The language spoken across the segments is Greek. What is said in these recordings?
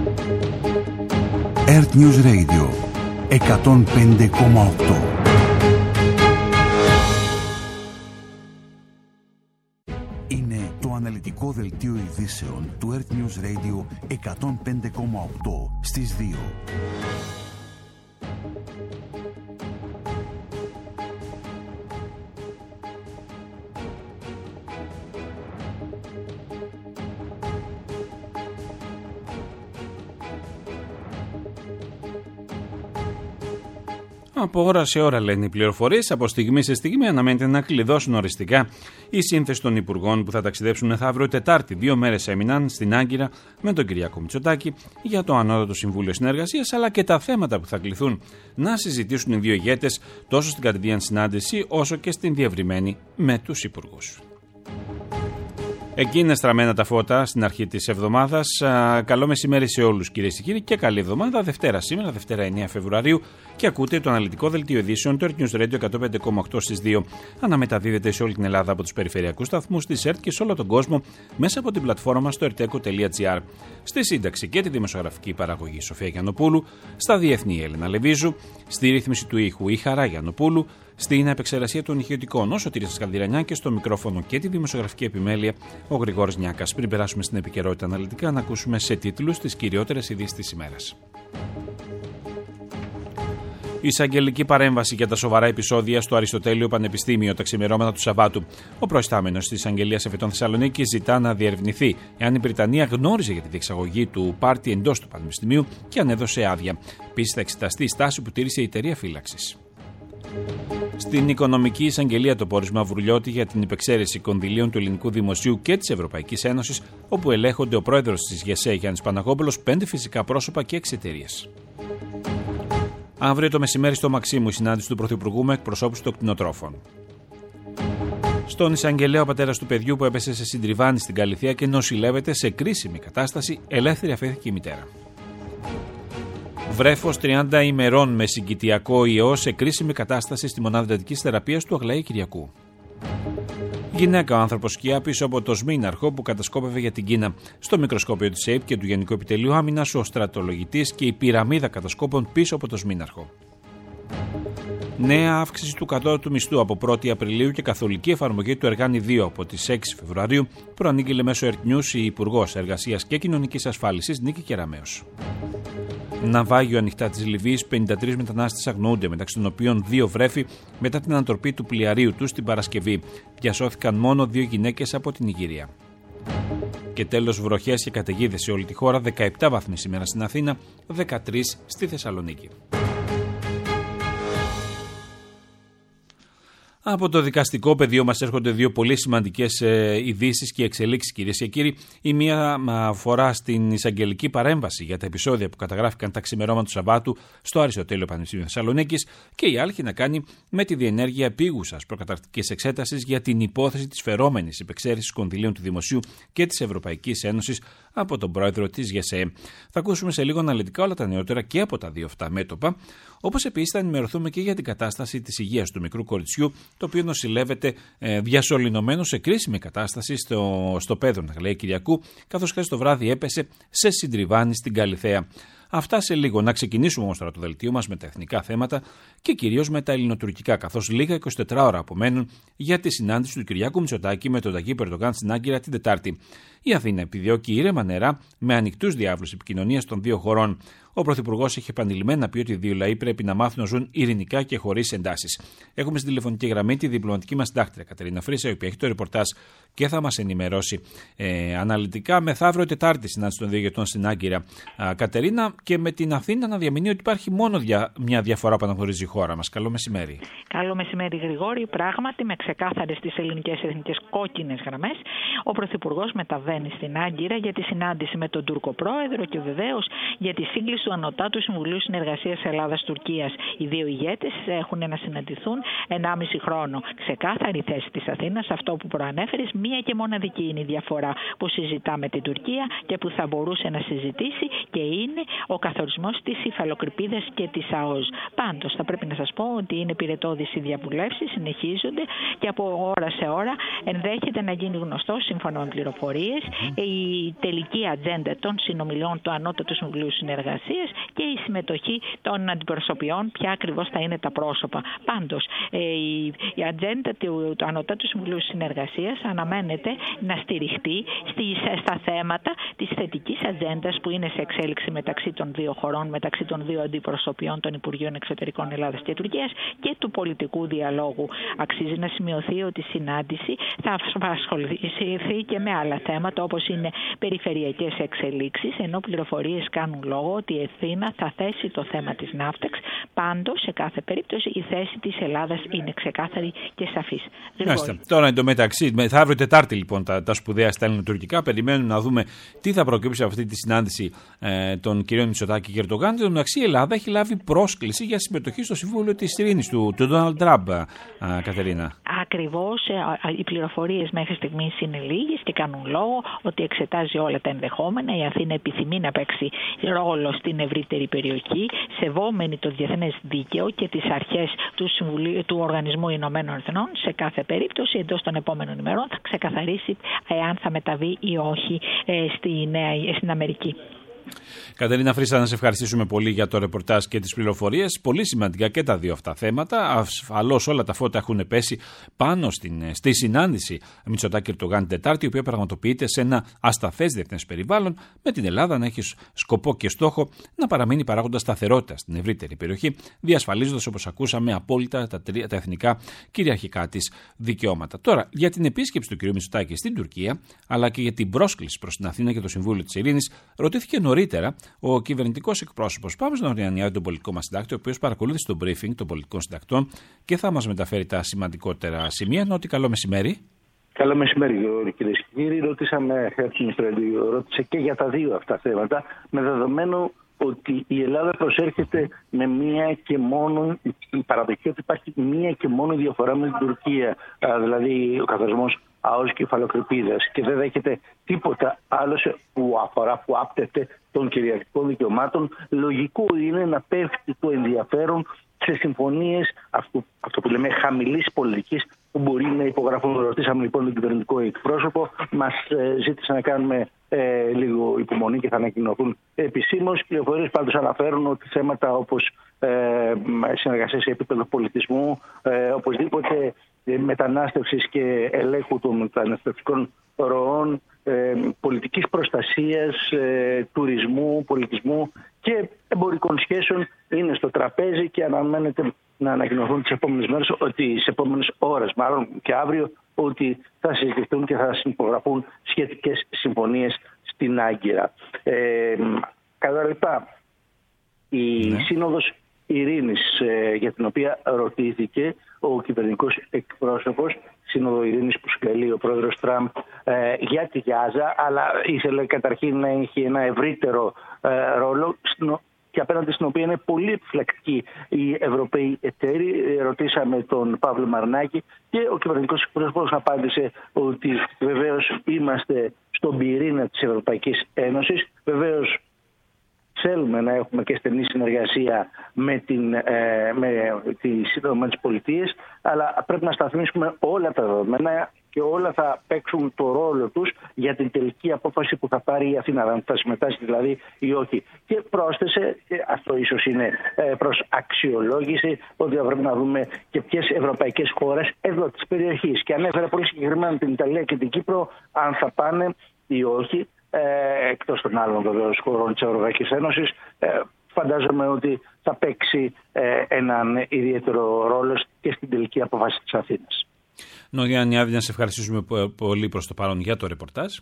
Earth News Radio 105,8. Είναι το αναλυτικό δελτίο ειδήσεων του Earth News Radio 105,8 στις 2. Από ώρα σε ώρα λένε οι πληροφορίες, από στιγμή σε στιγμή αναμένεται να κλειδώσουν οριστικά η σύνθεση των υπουργών που θα ταξιδέψουν μεθαύριο Τετάρτη. 2 μέρες έμειναν στην Άγκυρα με τον Κυριάκο Μητσοτάκη για το Ανώτατο Συμβούλιο Συνεργασίας, αλλά και τα θέματα που θα κληθούν να συζητήσουν οι δύο ηγέτες τόσο στην κατηδίαν συνάντηση όσο και στην διευρυμένη με τους υπουργούς. Εκεί είναι στραμμένα τα φώτα στην αρχή της εβδομάδας. Καλό μεσημέρι σε όλους, κυρίες και κύριοι, και καλή εβδομάδα. Δευτέρα σήμερα, Δευτέρα 9 Φεβρουαρίου, και ακούτε το αναλυτικό δελτίο ειδήσεων του Earth News Radio 105,8 στις 2. Αναμεταδίδεται σε όλη την Ελλάδα από τους περιφερειακούς σταθμούς της ΕΡΤ και σε όλο τον κόσμο μέσα από την πλατφόρμα στο erteco.gr. Στη σύνταξη και τη δημοσιογραφική παραγωγή Σοφία Γιαννοπούλου, στα διεθνή Έλενα Λεβίζου, στη ρύθμιση του ήχου η Χαρά Γιαννοπούλου, στην επεξεργασία των ηχητικών ο Σωτήρης Σκανδυρανιά και στο μικρόφωνο και τη δημοσιογραφική επιμέλεια ο Γρηγόρης Νιάκας. Πριν περάσουμε στην επικαιρότητα αναλυτικά, να ακούσουμε σε τίτλους τις κυριότερες ειδήσεις της ημέρας. Εισαγγελική παρέμβαση για τα σοβαρά επεισόδια στο Αριστοτέλειο Πανεπιστήμιο τα ξημερώματα του Σαββάτου. Ο προϊστάμενος της Εισαγγελίας Εφετών Θεσσαλονίκης ζητά να διερευνηθεί εάν η Βρυτανία γνώριζε για τη διεξαγωγή του πάρτι εντός του Πανεπιστημίου και αν έδωσε άδεια. Επίσης, θα εξεταστεί η στάση που τήρησε η εταιρεία φύλαξης. Στην Οικονομική Εισαγγελία το πόρισμα Βουρλιώτη για την υπεξαίρεση κονδυλίων του Ελληνικού Δημοσίου και της Ευρωπαϊκής Ένωσης, όπου ελέγχονται ο πρόεδρος της ΓΕΣΕ Γιάννης Παναγόπουλος, 5 φυσικά πρόσωπα και 6 εταιρείες. Αύριο το μεσημέρι στο Μαξίμου η συνάντηση του Πρωθυπουργού με εκπροσώπους των κτηνοτρόφων. Στον εισαγγελέα ο πατέρας του παιδιού που έπεσε σε συντριβάνι στην Καλιθία και νοσηλεύεται σε κρίσιμη κατάσταση, ελεύθερη αφέθηκε η μητέρα. Βρέφος 30 ημερών με συγκητιακό ιό σε κρίσιμη κατάσταση στη μονάδα εντατικής θεραπείας του Αγλαή Κυριακού. Γυναίκα ο άνθρωπος σκιά πίσω από το σμήναρχο που κατασκόπευε για την Κίνα. Στο μικροσκόπιο της ΑΕΠ και του Γενικού Επιτελείου Άμυνας ο στρατολογητής και η πυραμίδα κατασκόπων πίσω από το σμήναρχο. Νέα αύξηση του κατώτατου μισθού από 1η Απριλίου και καθολική εφαρμογή του Εργάνη 2 από τις 6 Φεβρουαρίου, προανήγγειλε μέσω Earth News η Υπουργός Εργασίας και Κοινωνικής Ασφάλισης Νίκη Κεραμέως. Ναυάγιο ανοιχτά της Λιβύης, 53 μετανάστες αγνοούνται, μεταξύ των οποίων 2 βρέφη μετά την ανατροπή του πλοιαρίου τους την Παρασκευή. Διασώθηκαν μόνο 2 γυναίκες από την Νιγηρία. Και τέλος, βροχές και καταιγίδες σε όλη τη χώρα, 17 βαθμοί σήμερα στην Αθήνα, 13 στη Θεσσαλονίκη. Από το δικαστικό πεδίο μας έρχονται 2 πολύ σημαντικές ειδήσεις και εξελίξεις, κυρίες και κύριοι. Η μία αφορά στην εισαγγελική παρέμβαση για τα επεισόδια που καταγράφηκαν τα ξημερώματα του Σαββάτου στο Αριστοτέλειο Πανεπιστήμιο Θεσσαλονίκης, και η άλλη έχει να κάνει με τη διενέργεια επίγουσας προκαταρκτικής εξέτασης για την υπόθεση της φερόμενης υπεξαίρεσης κονδυλίων του Δημοσίου και της Ευρωπαϊκής Ένωσης από τον πρόεδρο της ΓΕΣΕ. Θα ακούσουμε σε λίγο αναλυτικά όλα τα νεότερα και από τα 2 αυτά μέτωπα, όπως επίσης θα ενημερωθούμε και για την κατάσταση της υγείας του μικρού κοριτσιού, το οποίο νοσηλεύεται διασωληνωμένο σε κρίσιμη κατάσταση στο Πέδρο Αγλαή Κυριακού, καθώς χθες το βράδυ έπεσε σε συντριβάνι στην Καλιθέα. Αυτά σε λίγο. Να ξεκινήσουμε όμως τώρα το δελτίο μας με τα εθνικά θέματα και κυρίως με τα ελληνοτουρκικά, καθώς λίγα 24 ώρα απομένουν για τη συνάντηση του Κυριάκου Μητσοτάκη με τον Ταγί Ερντογάν στην Άγκυρα την Τετάρτη. Η Αθήνα επιδιώκει ήρεμα νερά με ανοιχτούς διάβλους επικοινωνίας των 2 χωρών. Ο Πρωθυπουργός έχει επανειλημμένα πει ότι οι 2 λαοί πρέπει να μάθουν να ζουν ειρηνικά και χωρίς εντάσεις. Έχουμε στη τηλεφωνική γραμμή τη διπλωματική μας συντάκτρια Κατερίνα Φρύσα, η οποία έχει το ρεπορτάζ και θα μας ενημερώσει αναλυτικά μεθαύριο Τετάρτη συνάντηση των 2 ηγετών στην Άγκυρα. Κατερίνα, και με την Αθήνα να διαμηνύει ότι υπάρχει μόνο μια διαφορά που αναγνωρίζει η χώρα μας. Καλό μεσημέρι. Καλό μεσημέρι, Γρηγόρη. Πράγματι, με ξεκάθαρες τις ελληνικές εθνικές κόκκινες γραμμές, ο Πρωθυπουργός μεταβαίνει στην Άγκυρα για τη συνάντηση με τον Τούρκο Πρόεδρο και βεβαίως για τη σύγκληση του Ανωτάτου Συμβουλίου Συνεργασίας Ελλάδας-Τουρκίας. Οι 2 ηγέτες έχουν να συναντηθούν 1,5 χρόνο. Ξεκάθαρη θέση της Αθήνας, αυτό που προανέφερες, μία και μοναδική είναι η διαφορά που συζητά με την Τουρκία και που θα μπορούσε να συζητήσει, και είναι ο καθορισμός της υφαλοκρηπίδας και της ΑΟΣ. Πάντως, θα πρέπει να σας πω ότι είναι πυρετώδεις οι διαβουλεύσεις, συνεχίζονται και από ώρα σε ώρα ενδέχεται να γίνει γνωστό, σύμφωνα με πληροφορίες, η τελική ατζέντα των συνομιλιών του Ανώτατου Συμβουλίου Συνεργασίας και η συμμετοχή των αντιπροσωπιών, ποια ακριβώς θα είναι τα πρόσωπα. Πάντως, η ατζέντα του Ανώτατου Συμβουλίου Συνεργασίας αναμένεται να στηριχτεί στα θέματα της θετικής ατζέντας που είναι σε εξέλιξη μεταξύ των δύο χωρών, μεταξύ των δύο αντιπροσωπιών των Υπουργείων Εξωτερικών Ελλάδας και Τουρκίας και του πολιτικού διαλόγου. Αξίζει να σημειωθεί ότι η συνάντηση θα ασχοληθεί και με άλλα θέματα όπως είναι περιφερειακές εξελίξεις, ενώ πληροφορίες κάνουν λόγο ότι η Αθήνα θα θέσει το θέμα της ναύταξ. Πάντως, σε κάθε περίπτωση, η θέση της Ελλάδας είναι ξεκάθαρη και σαφής. Τώρα εντωμεταξύ, αύριο Τετάρτη λοιπόν τα σπουδαία στα ελληνοτουρκικά, περιμένουμε να δούμε τι θα προκύψει από αυτή τη συνάντηση των κυρίων Μητσοτάκη και Ερντογάν. Εντωμεταξύ, η Ελλάδα έχει λάβει πρόσκληση για συμμετοχή στο Συμβούλιο της Ειρήνης του Ντόναλντ Τραμπ, Κατερίνα. Ακριβώς, οι πληροφορίες μέχρι στιγμής είναι λίγες και κάνουν λόγο ότι εξετάζει όλα τα ενδεχόμενα. Η Αθήνα επιθυμεί να παίξει ρόλο στην ευρύτερη περιοχή, σεβόμενη το διεθνές δίκαιο και τις αρχές του Οργανισμού Ηνωμένων Εθνών. Σε κάθε περίπτωση, εντός των επόμενων ημερών θα ξεκαθαρίσει εάν θα μεταβεί ή όχι στην Αμερική. Κατερίνα Φρύσα, να σε ευχαριστήσουμε πολύ για το ρεπορτάζ και τις πληροφορίες. Πολύ σημαντικά και τα δύο αυτά θέματα. Ασφαλώς όλα τα φώτα έχουν πέσει πάνω στη συνάντηση Μητσοτάκη Ερντογάν την Τετάρτη, η οποία πραγματοποιείται σε ένα ασταθές διεθνές περιβάλλον, με την Ελλάδα να έχει σκοπό και στόχο να παραμείνει παράγοντα σταθερότητα στην ευρύτερη περιοχή, διασφαλίζοντας, όπως ακούσαμε, απόλυτα τα εθνικά κυριαρχικά της δικαιώματα. Τώρα, για την επίσκεψη του κ. Μητσοτάκη στην Τουρκία, αλλά και για την πρόσκληση προς την Αθήνα και το Συμβούλιο της Ειρήνης, ρωτήθηκε νωρίτερα ο κυβερνητικός εκπρόσωπος. Πάμε στον Ριαννιάδη, τον πολιτικό μας συντάκτη, ο οποίος παρακολούθησε το briefing των πολιτικών συντακτών και θα μας μεταφέρει τα σημαντικότερα σημεία. Νότι, καλό μεσημέρι. Καλό μεσημέρι, κυρίες και κύριοι. Ρώτησε και για τα δύο αυτά θέματα, με δεδομένο ότι η Ελλάδα προσέρχεται με μία και μόνο, η παραδοχή ότι υπάρχει μία και μόνο διαφορά με την Τουρκία, δηλαδή ο καθορισμός ΑΟΣ κεφαλοκρηπίδας, και δεν δέχεται τίποτα άλλο που άπτεται των κυριαρχικών δικαιωμάτων. Λογικό είναι να πέφτει το ενδιαφέρον σε συμφωνίες, αυτό που λέμε χαμηλής πολιτικής, που μπορεί να υπογραφούν. Ρωτήσαμε λοιπόν τον κυβερνητικό εκπρόσωπο, μας ζήτησε να κάνουμε λίγο υπομονή και θα ανακοινωθούν επισήμως. Οι πληροφορίες πάντως αναφέρουν ότι θέματα όπως συνεργασία σε επίπεδο πολιτισμού, οπωσδήποτε μετανάστευσης και ελέγχου των μεταναστευτικών ροών, πολιτικής προστασίας, τουρισμού, πολιτισμού και εμπορικών σχέσεων είναι στο τραπέζι και αναμένεται να ανακοινωθούν τις επόμενες μέρες, ότι τις επόμενες ώρες, μάλλον και αύριο, ότι θα συζητηθούν και θα υπογραφούν σχετικές συμφωνίες στην Άγκυρα. Κατά λεπτά, η Σύνοδος Ειρήνης, για την οποία ρωτήθηκε ο κυβερνητικός εκπρόσωπος, Σύνοδο Ειρήνης που συγκαλεί ο πρόεδρος Τραμπ για τη Γάζα, αλλά ήθελε καταρχήν να έχει ένα ευρύτερο ρόλο και απέναντι στην οποία είναι πολύ επιφυλακτικοί οι Ευρωπαίοι εταίροι. Ρωτήσαμε τον Παύλο Μαρινάκη και ο κυβερνητικός εκπρόσωπος απάντησε ότι βεβαίως είμαστε στον πυρήνα της Ευρωπαϊκής Ένωσης. Βεβαίως θέλουμε να έχουμε και στενή συνεργασία με τις ΗΠΑ, αλλά πρέπει να σταθμίσουμε όλα τα δεδομένα και όλα θα παίξουν το ρόλο τους για την τελική απόφαση που θα πάρει η Αθήνα, αν θα συμμετάσχει δηλαδή ή όχι. Και πρόσθεσε, και αυτό ίσως είναι προς αξιολόγηση, ότι θα πρέπει να δούμε και ποιες ευρωπαϊκές χώρες εδώ της περιοχής. Και ανέφερε πολύ συγκεκριμένα την Ιταλία και την Κύπρο, αν θα πάνε ή όχι, εκτός των άλλων βεβαίως χωρών της Ευρωπαϊκής Ένωσης. Φαντάζομαι ότι θα παίξει έναν ιδιαίτερο ρόλο και στην τελική απόφαση της Αθήνας. Ριαννιάδη, να σε ευχαριστήσουμε πολύ προς το παρόν για το ρεπορτάζ.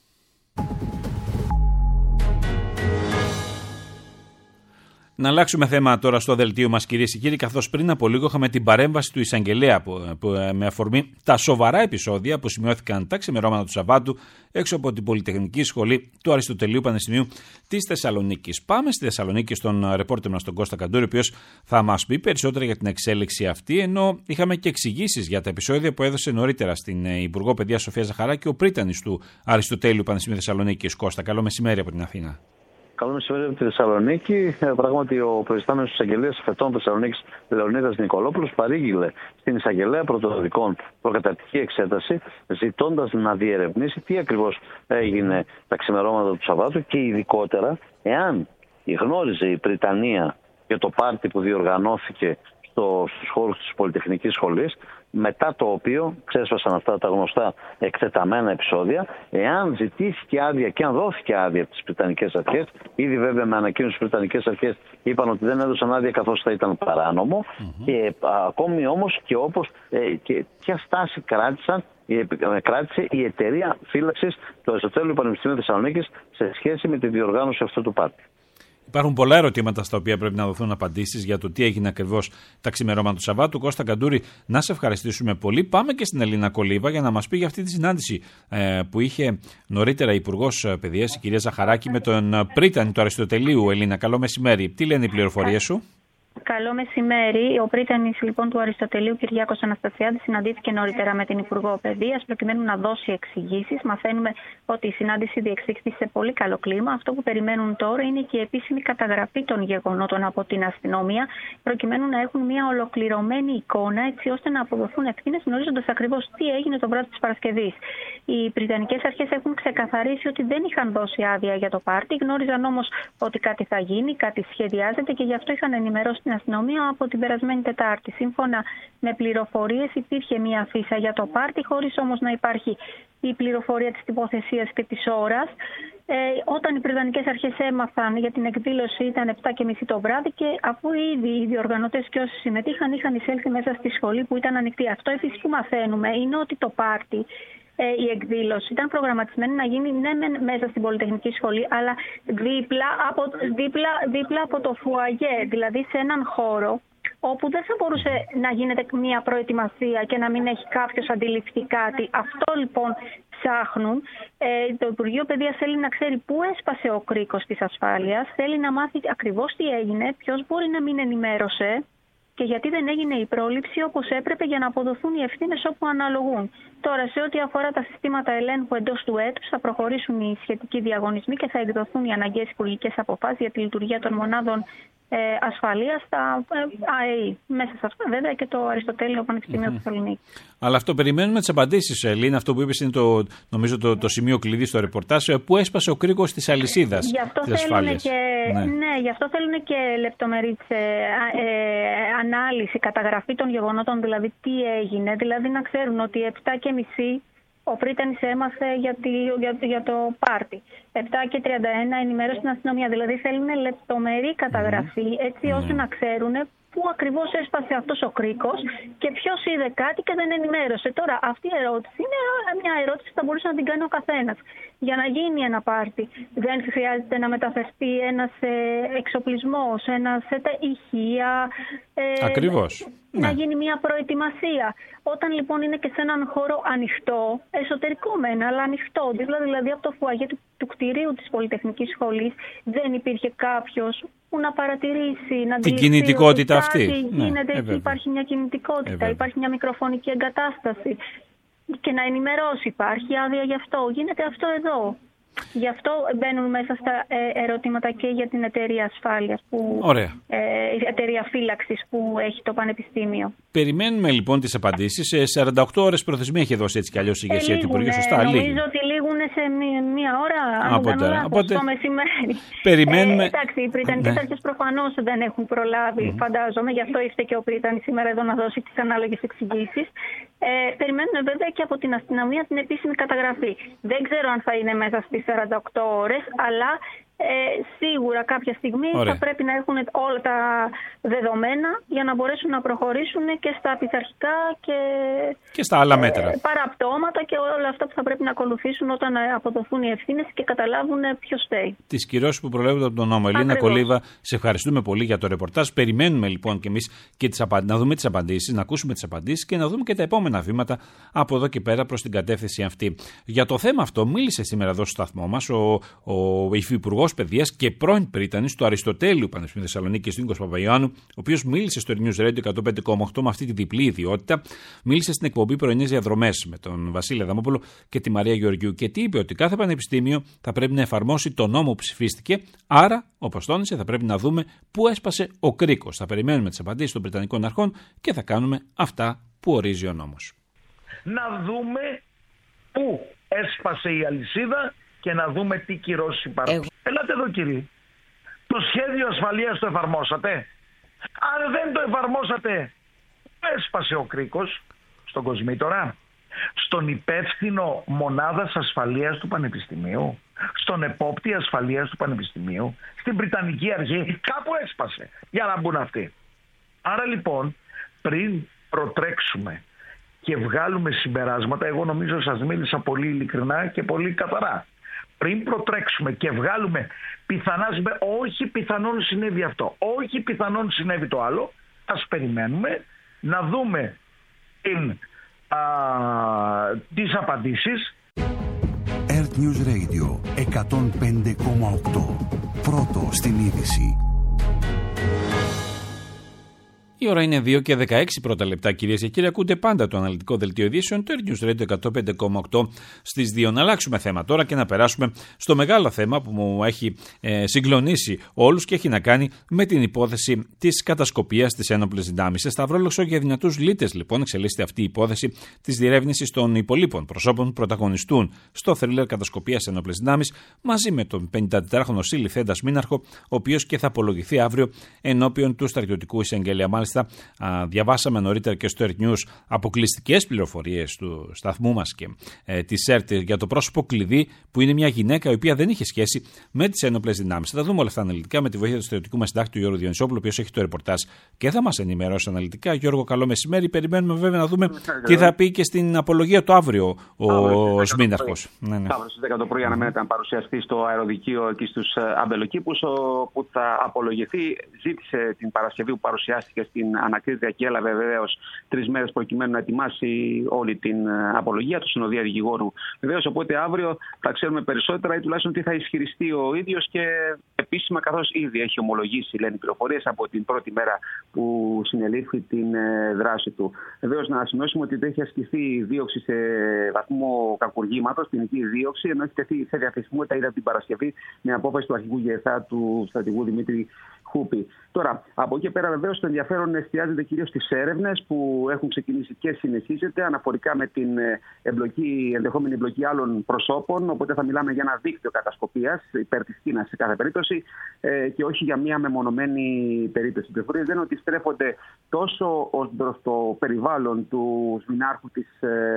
Να αλλάξουμε θέμα τώρα στο δελτίο μας, κυρίες και κύριοι, καθώς πριν από λίγο είχαμε την παρέμβαση του εισαγγελέα με αφορμή τα σοβαρά επεισόδια που σημειώθηκαν τα ξημερώματα του Σαββάτου έξω από την Πολυτεχνική Σχολή του Αριστοτελείου Πανεπιστημίου της Θεσσαλονίκης. Πάμε στη Θεσσαλονίκη στον ρεπόρτερ μας, τον Κώστα Καντούρη, ο οποίος θα μας πει περισσότερα για την εξέλιξη αυτή, ενώ είχαμε και εξηγήσεις για τα επεισόδια που έδωσε νωρίτερα στην Υπουργό Παιδείας Σοφία Ζαχαράκη ο πρίτανης του Αριστοτέλειου Πανεπιστημίου Θεσσαλονίκης. Κώστα, καλό μεσημέρι από την Αθήνα. Καλό μεσημέρι από τη Θεσσαλονίκη. Πράγματι, ο προϊστάμενος της Εισαγγελίας Φετών Θεσσαλονίκης, Λεωνίδας Νικολόπουλος, παρήγγειλε στην Εισαγγελέα Πρωτοδικών προκαταρκτική εξέταση, ζητώντας να διερευνήσει τι ακριβώς έγινε τα ξημερώματα του Σαββάτου και ειδικότερα εάν γνώριζε η Πριτανία για το πάρτι που διοργανώθηκε στους χώρους της Πολυτεχνικής Σχολής, μετά το οποίο ξέσπασαν αυτά τα γνωστά εκτεταμένα επεισόδια, εάν ζητήθηκε άδεια και αν δόθηκε άδεια από τις Βρετανικές Αρχές. Ήδη βέβαια με ανακοίνωση στις Βρετανικές Αρχές είπαν ότι δεν έδωσαν άδεια καθώς θα ήταν παράνομο, και ακόμη όμως και όπως και ποια στάση κράτησε η εταιρεία φύλαξης του Αριστοτέλειου Πανεπιστημίου Θεσσαλονίκης σε σχέση με τη διοργάνωση αυτού του πάρτι. Υπάρχουν πολλά ερωτήματα στα οποία πρέπει να δοθούν απαντήσεις για το τι έγινε ακριβώς τα ξημερώματα του Σαββάτου. Κώστα Καντούρη, να σε ευχαριστήσουμε πολύ. Πάμε και στην Ελίνα Κολίβα για να μας πει για αυτή τη συνάντηση που είχε νωρίτερα η Υπουργός Παιδείας, η κυρία Ζαχαράκη, με τον πρίτανη του Αριστοτελείου. Ελίνα, καλό μεσημέρι. Τι λένε οι πληροφορίες σου? Καλό μεσημέρι. Ο πρίτανης λοιπόν του Αριστοτελείου, Κυριάκος Αναστασιάδης, συναντήθηκε νωρίτερα με την Υπουργό Παιδείας προκειμένου να δώσει εξηγήσεις. Μαθαίνουμε ότι η συνάντηση διεξήχθη σε πολύ καλό κλίμα. Αυτό που περιμένουν τώρα είναι και η επίσημη καταγραφή των γεγονότων από την αστυνομία, προκειμένου να έχουν μια ολοκληρωμένη εικόνα, έτσι ώστε να αποδοθούν ευθύνες, γνωρίζοντας ακριβώς τι έγινε το βράδυ της Παρασκευής. Οι Βρετανικές Αρχές έχουν ξεκαθαρίσει ότι δεν είχαν δώσει άδεια για το πάρτι, γνώριζαν όμως ότι κάτι θα γίνει, κάτι σχεδιάζεται και γι' αυτό είχαν ενημερώσει την αστυνομία από την περασμένη Τετάρτη. Σύμφωνα με πληροφορίες, υπήρχε μια αφίσα για το πάρτι, χωρίς όμως να υπάρχει η πληροφορία της τοποθεσίας και της ώρας. Όταν οι Βρετανικές Αρχές έμαθαν για την εκδήλωση ήταν 7:30 το βράδυ και αφού ήδη οι διοργανωτές και όσοι συμμετείχαν είχαν εισέλθει μέσα στη σχολή που ήταν ανοιχτή. Αυτό επίσης που μαθαίνουμε είναι ότι το πάρτι, η εκδήλωση ήταν προγραμματισμένη να γίνει μέσα στην Πολυτεχνική Σχολή, αλλά δίπλα από το φουαγέ, δηλαδή σε έναν χώρο όπου δεν θα μπορούσε να γίνεται μια προετοιμασία και να μην έχει κάποιος αντιληφθεί κάτι. Αυτό λοιπόν ψάχνουν. Το Υπουργείο Παιδείας θέλει να ξέρει πού έσπασε ο κρίκος της ασφάλειας, θέλει να μάθει ακριβώς τι έγινε, ποιος μπορεί να μην ενημέρωσε και γιατί δεν έγινε η πρόληψη όπως έπρεπε για να αποδοθούν οι ευθύνες όπου αναλογούν. Τώρα, σε ό,τι αφορά τα συστήματα ελέγχου εντός του έτους, θα προχωρήσουν οι σχετικοί διαγωνισμοί και θα εκδοθούν οι αναγκαίες υπουργικές αποφάσεις για τη λειτουργία των μονάδων ασφαλείας στα ΑΕΗ. Μέσα σε αυτά, βέβαια, και το Αριστοτέλειο Πανεπιστημίο Θεσσαλονίκη. Αλλά αυτό περιμένουμε τις απαντήσεις, Ελίνα. Αυτό που είπες είναι νομίζω το σημείο κλειδί στο ρεπορτάζ, που έσπασε ο κρίκος της αλυσίδας της ασφάλειας. Γι' αυτό θέλουν και λεπτομερή ανάλυση, καταγραφή των γεγονότων, δηλαδή τι έγινε. Δηλαδή να ξέρουν ότι 7:30 ο πρίτανης έμαθε για το πάρτι. 7:31 ενημέρωσε την αστυνομία. Δηλαδή θέλουν λεπτομερή καταγραφή, έτσι ώστε να ξέρουν πού ακριβώς έσπασε αυτός ο κρίκος και ποιος είδε κάτι και δεν ενημέρωσε. Τώρα, αυτή η ερώτηση είναι μια ερώτηση που θα μπορούσε να την κάνει ο καθένας. Για να γίνει ένα πάρτι, δεν χρειάζεται να μεταφερθεί ένας εξοπλισμός, ένας ηχεία. Ακριβώς. Να γίνει μια προετοιμασία. Όταν λοιπόν είναι και σε έναν χώρο ανοιχτό, εσωτερικό μεν, αλλά ανοιχτό, δηλαδή από το φουαγέ του κτηρίου της Πολυτεχνικής Σχολής, δεν υπήρχε κάποιος που να παρατηρήσει, να την κινητικότητα αυτή. Γίνεται, υπάρχει μια κινητικότητα, υπάρχει μια μικροφωνική εγκατάσταση και να ενημερώσει, υπάρχει άδεια γι' αυτό. Γίνεται αυτό εδώ. Γι' αυτό μπαίνουν μέσα στα ερωτήματα και για την εταιρεία ασφάλειας, η εταιρεία φύλαξης που έχει το Πανεπιστήμιο. Περιμένουμε λοιπόν τις απαντήσεις. 48 ώρες προθεσμία έχει δώσει έτσι κι αλλιώς η ηγεσία του Υπουργείου. Σωστά, νομίζω ότι λήγουν σε μία ώρα από το μεσημέρι. Περιμένουμε. Εντάξει, οι Βρετανικές Αρχές προφανώς δεν έχουν προλάβει, φαντάζομαι. Γι' αυτό ήρθε και ο πρίτανης σήμερα εδώ να δώσει τις ανάλογες εξηγήσεις. Περιμένουμε βέβαια και από την αστυνομία την επίσημη καταγραφή. Δεν ξέρω αν θα είναι μέσα στις 48 ώρες, αλλά σίγουρα κάποια στιγμή θα πρέπει να έχουν όλα τα δεδομένα για να μπορέσουν να προχωρήσουν και στα πειθαρχικά και στα άλλα μέτρα. Παραπτώματα και όλα αυτά που θα πρέπει να ακολουθήσουν όταν αποδοθούν οι ευθύνες και καταλάβουν ποιος φταίει. Τις κυρώσεις που προβλέπονται από τον νόμο. Ελίνα Κολίβα, σε ευχαριστούμε πολύ για το ρεπορτάζ. Περιμένουμε λοιπόν και εμείς να δούμε τις απαντήσεις, να ακούσουμε τις απαντήσεις και να δούμε και τα επόμενα βήματα από εδώ και πέρα προς την κατεύθυνση αυτή. Για το θέμα αυτό μίλησε σήμερα εδώ στο σταθμό μας ο υφυπουργός Υπουργός Παιδείας και πρώην πρίτανης του Αριστοτέλειου Πανεπιστημίου Θεσσαλονίκης, Νίκος Παπαϊωάννου, ο οποίος μίλησε στο News Radio 105,8 με αυτή τη διπλή ιδιότητα. Μίλησε στην εκπομπή Πρωινές Διαδρομές με τον Βασίλη Αδαμόπουλο και τη Μαρία Γεωργιού και τι είπε? Ότι κάθε πανεπιστήμιο θα πρέπει να εφαρμόσει το νόμο που ψηφίστηκε. Άρα, όπως τόνισε, θα πρέπει να δούμε πού έσπασε ο κρίκος. Θα περιμένουμε τις απαντήσεις των Βρετανικών αρχών και θα κάνουμε αυτά που ορίζει ο νόμος. Να δούμε πού έσπασε η αλυσίδα και να δούμε τι κυρώσεις υπάρχουν. Ελάτε εδώ, κύριε. Το σχέδιο ασφαλείας το εφαρμόσατε? Αν δεν το εφαρμόσατε, έσπασε ο κρίκος στον Κοσμήτορα, στον υπεύθυνο μονάδας ασφαλείας του Πανεπιστημίου, στον επόπτη ασφαλείας του Πανεπιστημίου, στην Βρετανική Αρχή, κάπου έσπασε για να μπουν αυτοί. Άρα λοιπόν, πριν προτρέξουμε και βγάλουμε συμπεράσματα, εγώ νομίζω σας μίλησα πολύ ειλικρινά και πολύ καθαρά. Πριν προτρέξουμε και βγάλουμε πιθανά όχι πιθανόν συνέβη αυτό, όχι πιθανόν συνέβη το άλλο, ας περιμένουμε να δούμε τις απαντήσεις. Earth News Radio 105,8. Πρώτο στην είδηση. Η ώρα είναι 2 και 16 πρώτα λεπτά, κυρίες και κύριοι. Ακούτε πάντα το αναλυτικό δελτίο ειδήσεων του Earth News Radio 105,8 στις 2. Να αλλάξουμε θέμα τώρα και να περάσουμε στο μεγάλο θέμα που μου έχει συγκλονίσει όλους και έχει να κάνει με την υπόθεση της κατασκοπίας της ένοπλες δυνάμεις. Σε Σταυρόλοξο για δυνατούς λύτες, λοιπόν, εξελίσσεται αυτή η υπόθεση της διερεύνησης των υπολείπων προσώπων που πρωταγωνιστούν στο θρίλερ κατασκοπίας ένοπλες δυνάμεις, μαζί με τον 54χρονο συλληφθέντα μήναρχο, ο οποίος και θα απολογηθεί αύριο ενώπιον του στρατιωτικού εισαγγελέα. Μάλιστα, διαβάσαμε νωρίτερα και στο Earth News αποκλειστικές πληροφορίες του σταθμού μας και της ΕΡΤ για το πρόσωπο κλειδί, που είναι μια γυναίκα η οποία δεν είχε σχέση με τις ένοπλες δυνάμεις. Θα τα δούμε όλα αυτά αναλυτικά με τη βοήθεια του στρατιωτικού μας συντάκτη του Γιώργου Διονυσόπουλου, ο οποίος έχει το ρεπορτάζ και θα μας ενημερώσει αναλυτικά. Γιώργο, καλό μεσημέρι. Περιμένουμε βέβαια να δούμε τι θα πει και στην απολογία του αύριο ο Σμήναρχος. Αύριο στις 10 το πρωί αναμένεται να παρουσιαστεί στο αεροδικείο εκεί στους Αμπελοκήπους, που θα απολογηθεί. Ζήτησε την Παρασκευή που παρουσιάστηκε στην ανακρίτρια και έλαβε βεβαίως 3 μέρες προκειμένου να ετοιμάσει όλη την απολογία του συνοδεία δικηγόρου. Βεβαίως, οπότε αύριο θα ξέρουμε περισσότερα ή τουλάχιστον τι θα ισχυριστεί ο ίδιος και επίσημα, καθώς ήδη έχει ομολογήσει, λένε οι πληροφορίες, από την πρώτη μέρα που συνελήφθη την δράση του. Βεβαίως, να σημειώσουμε ότι δεν έχει ασκηθεί δίωξη σε βαθμό κακουργήματος, ποινική δίωξη, ενώ έχει τεθεί σε διαθεσιμότητα ήδη από την Παρασκευή με απόφαση του αρχηγού ΓΕΘΑ του στρατηγού Δημήτρη Χούπη. Τώρα, από εκεί και πέρα, βεβαίως, το ενδιαφέρον εστιάζεται κυρίως στις έρευνες που έχουν ξεκινήσει και συνεχίζεται αναφορικά με την ενδεχόμενη εμπλοκή άλλων προσώπων. Οπότε θα μιλάμε για ένα δίκτυο κατασκοπίας υπέρ της Κίνας σε κάθε περίπτωση και όχι για μια μεμονωμένη περίπτωση. Οι πληροφορίες λένε ότι στρέφονται τόσο ως προς το περιβάλλον του σμηνάρχου της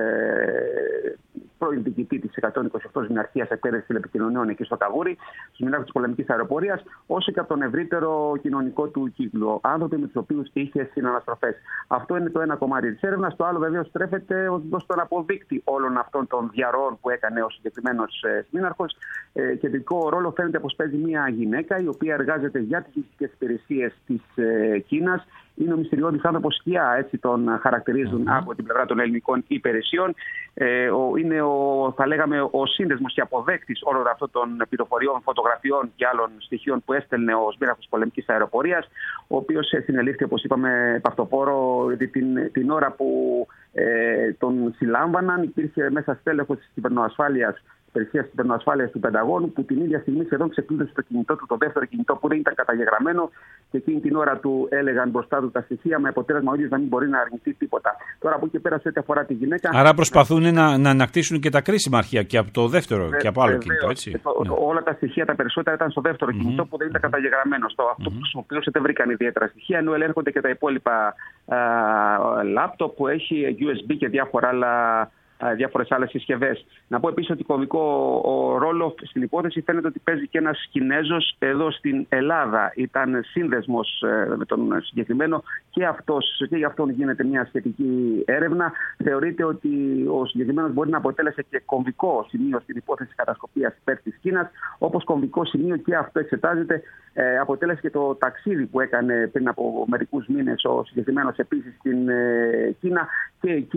πρώην διοικητή της 128 Σμηναρχίας Εκπαίδευσης Τηλεπικοινωνιών εκεί στο Καβούρι, του σμηνάρχου της Πολεμικής Αεροπορίας, όσο και από τον ευρύτερο κοινωνικό του κύκλο. Άνθρωποι με τους οποίους είχε συναναστροφές. Αυτό είναι το ένα κομμάτι της έρευνας. Το άλλο, βεβαίως, στρέφεται ως προς τον αποδείκτη όλων αυτών των διαρροών που έκανε ο συγκεκριμένος σμήναρχος. Κεντρικό ρόλο φαίνεται πως παίζει μια γυναίκα η οποία εργάζεται για τις μυστικές υπηρεσίες της Κίνας. Είναι ο μυστηριώδης άνθρωπος σκιά, έτσι τον χαρακτηρίζουν από την πλευρά των ελληνικών υπηρεσιών. Είναι θα λέγαμε, ο σύνδεσμος και αποδέκτης όλων αυτών των πληροφοριών, φωτογραφιών και άλλων στοιχείων που έστελνε ο σμήναρχος πολεμικής αεροπορίας, ο οποίος συνελήφθη, όπως είπαμε, παυτοφόρο την ώρα που τον συλλάμβαναν. Υπήρχε μέσα στέλεχος της κυβερνοασφάλειας, υπηρεσίας κυβερνοασφάλειας του Πενταγώνου, που την ίδια στιγμή σχεδόν ξεκλείδωσε το κινητό του, το δεύτερο κινητό που δεν ήταν καταγεγραμμένο, και εκείνη την ώρα του έλεγαν μπροστά του τα στοιχεία, με αποτέλεσμα ο ίδιος να μην μπορεί να αρνηθεί τίποτα. Τώρα, από εκεί πέρα, σε ό,τι αφορά τη γυναίκα. Άρα προσπαθούν να ανακτήσουν και τα κρίσιμα αρχεία και από το δεύτερο και από άλλο κινητό, έτσι. Όλα τα στοιχεία, τα περισσότερα ήταν στο δεύτερο κινητό που δεν ήταν καταγεγραμμένο. Αυτό που χρησιμοποιούσε δεν βρήκαν ιδιαίτερα στοιχεία, ενώ ελέγχονται και τα υπόλοιπα λάπτοπ που έχει USB και διάφορες άλλες συσκευές. Να πω επίσης ότι κομβικό ρόλο στην υπόθεση φαίνεται ότι παίζει και ένας Κινέζος εδώ στην Ελλάδα. Ήταν σύνδεσμος με τον συγκεκριμένο και για αυτόν γίνεται μια σχετική έρευνα. Θεωρείται ότι ο συγκεκριμένος μπορεί να αποτέλεσε και κομβικό σημείο στην υπόθεση κατασκοπίας υπέρ της Κίνας. Όπως κομβικό σημείο, και αυτό εξετάζεται, αποτέλεσε και το ταξίδι που έκανε πριν από μερικούς μήνες ο συγκεκριμένος επίσης στην Κίνα, και εκεί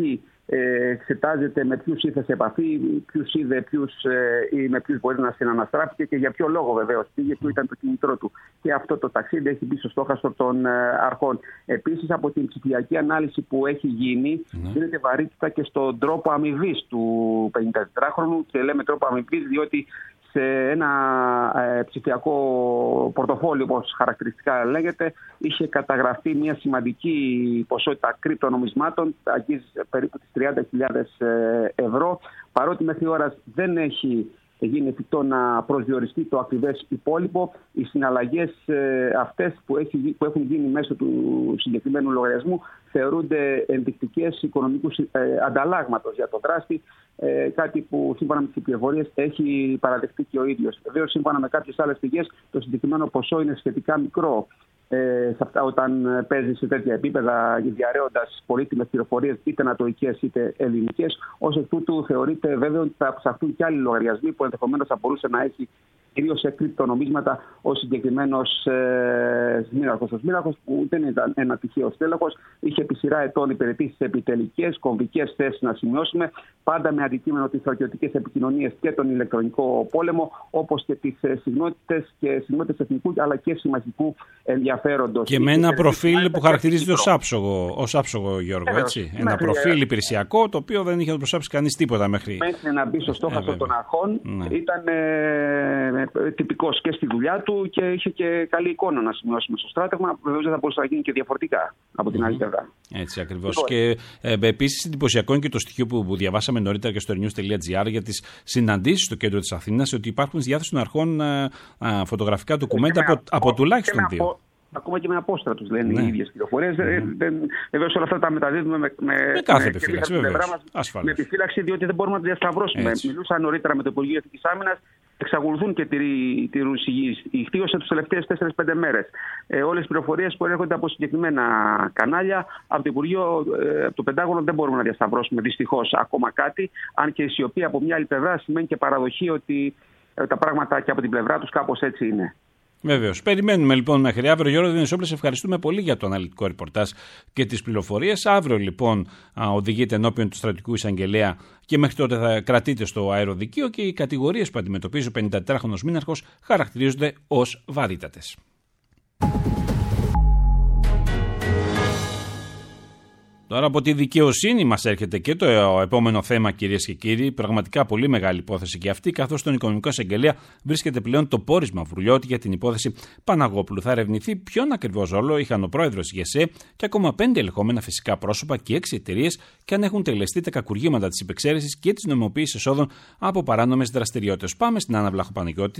εξετάζεται με ποιους ήρθε σε επαφή, ποιους είδε, ή με ποιους μπορεί να συναναστράφηκε και για ποιο λόγο βεβαίως πήγε, ποιο ήταν το κινητρό του. Και αυτό το ταξίδι έχει μπει στο στόχαστρο των αρχών. Επίσης, από την ψηφιακή ανάλυση που έχει γίνει, δίνεται βαρύτητα και στον τρόπο αμοιβής του 54χρονου. Και λέμε τρόπο αμοιβής διότι σε ένα ψηφιακό πορτοφόλιο, όπως χαρακτηριστικά λέγεται, είχε καταγραφεί μια σημαντική ποσότητα κρυπτονομισμάτων, αγγίζει περίπου τις 30.000 ευρώ, παρότι μέχρι ώρας δεν έχει γίνει εφικτό να προσδιοριστεί το ακριβές υπόλοιπο. Οι συναλλαγές αυτές που έχουν γίνει μέσω του συγκεκριμένου λογαριασμού θεωρούνται ενδεικτικές οικονομικού ανταλλάγματος για τον δράστη, κάτι που σύμφωνα με τις πληροφορίες έχει παραδεχτεί και ο ίδιος. Βεβαίως, σύμφωνα με κάποιες άλλες πηγές, το συγκεκριμένο ποσό είναι σχετικά μικρό όταν παίζει σε τέτοια επίπεδα, διαρρέοντας πολύτιμες πληροφορίες είτε ανατολικές είτε ελληνικές. Ως εκ τούτου, θεωρείται βέβαιο ότι θα ψαχθούν και άλλοι λογαριασμοί που ενδεχομένως θα μπορούσε να έχει κυρίως σε κρυπτονομίσματα ο συγκεκριμένος Σμύραχος. Ο Σμύραχος, που δεν ήταν ένα τυχαίο στέλεχος, είχε επί σειρά ετών υπηρετήσει σε επιτελικές, κομβικές θέσεις, να σημειώσουμε, πάντα με αντικείμενο τις στρατιωτικές επικοινωνίες και τον ηλεκτρονικό πόλεμο, όπως και τις συχνότητες εθνικού αλλά και συμμαχικού ενδιαφέροντος. Και με ένα προφίλ που χαρακτηρίζεται ως άψογο, Γιώργο, έτσι. Ένα προφίλ υπηρεσιακό, το οποίο δεν είχε να προσάψει κανείς τίποτα μέχρι να μπει στο στόχαστρο των αρχών. Ήταν τυπικός και στη δουλειά του και είχε και καλή εικόνα, να σημειώσουμε, στο στράτευμα. Βεβαίως δεν θα μπορούσε να γίνει και διαφορετικά από την άλλη πλευρά. Έτσι ακριβώς. Και επίσης εντυπωσιακό είναι και το στοιχείο που διαβάσαμε νωρίτερα και στο news.gr για τις συναντήσεις στο κέντρο της Αθήνας, ότι υπάρχουν στη διάθεση των αρχών φωτογραφικά ντοκουμέντα από τουλάχιστον 2. Ακόμα και με απόστρατους λένε οι ίδιες πληροφορίες. Βεβαίως όλα αυτά τα μεταδίδουμε με κάθε επιφύλαξη, με επιφύλαξη, διότι δεν μπορούμε να τα διασταυρώσουμε. Μιλούσα νωρίτερα με το Υπουργείο Εθνικής Άμυνας, εξακολουθούν και τηρούν ηχθείωσε τις τελευταίες 4-5 μέρες. Όλες οι πληροφορίες που έρχονται από συγκεκριμένα κανάλια, από το Υπουργείο, από το Πεντάγωνο, δεν μπορούμε να διασταυρώσουμε δυστυχώς ακόμα κάτι. Αν και η σιωπή από μια άλλη πλευρά σημαίνει και παραδοχή ότι τα πράγματα και από την πλευρά τους κάπως έτσι είναι. Βεβαίως. Περιμένουμε λοιπόν μέχρι αύριο. Γιώργο Διονυσόπουλε, ευχαριστούμε πολύ για το αναλυτικό ρεπορτάζ και τις πληροφορίες. Αύριο λοιπόν οδηγείται ενώπιον του στρατιωτικού εισαγγελέα και μέχρι τότε θα κρατείται στο αεροδικείο και οι κατηγορίες που αντιμετωπίζει ο 54χρονος μήναρχος χαρακτηρίζονται ως βαρύτατες. Τώρα από τη δικαιοσύνη μας έρχεται και το επόμενο θέμα, κυρίες και κύριοι. Πραγματικά πολύ μεγάλη υπόθεση και αυτή, καθώς στον Οικονομικό Εισαγγελέα βρίσκεται πλέον το πόρισμα Βουρλιώτη για την υπόθεση Παναγόπουλου. Θα ερευνηθεί ποιον ακριβώς ρόλο είχαν ο πρόεδρος της ΓΕΣΕ και ακόμα 5 ελεγχόμενα φυσικά πρόσωπα και 6 εταιρείες και αν έχουν τελεστεί τα κακουργήματα της υπεξαίρεσης και της νομιμοποίησης εσόδων από παράνομες δραστηριότητες. Πάμε στην Άννα Βλαχοπαναγιώτη,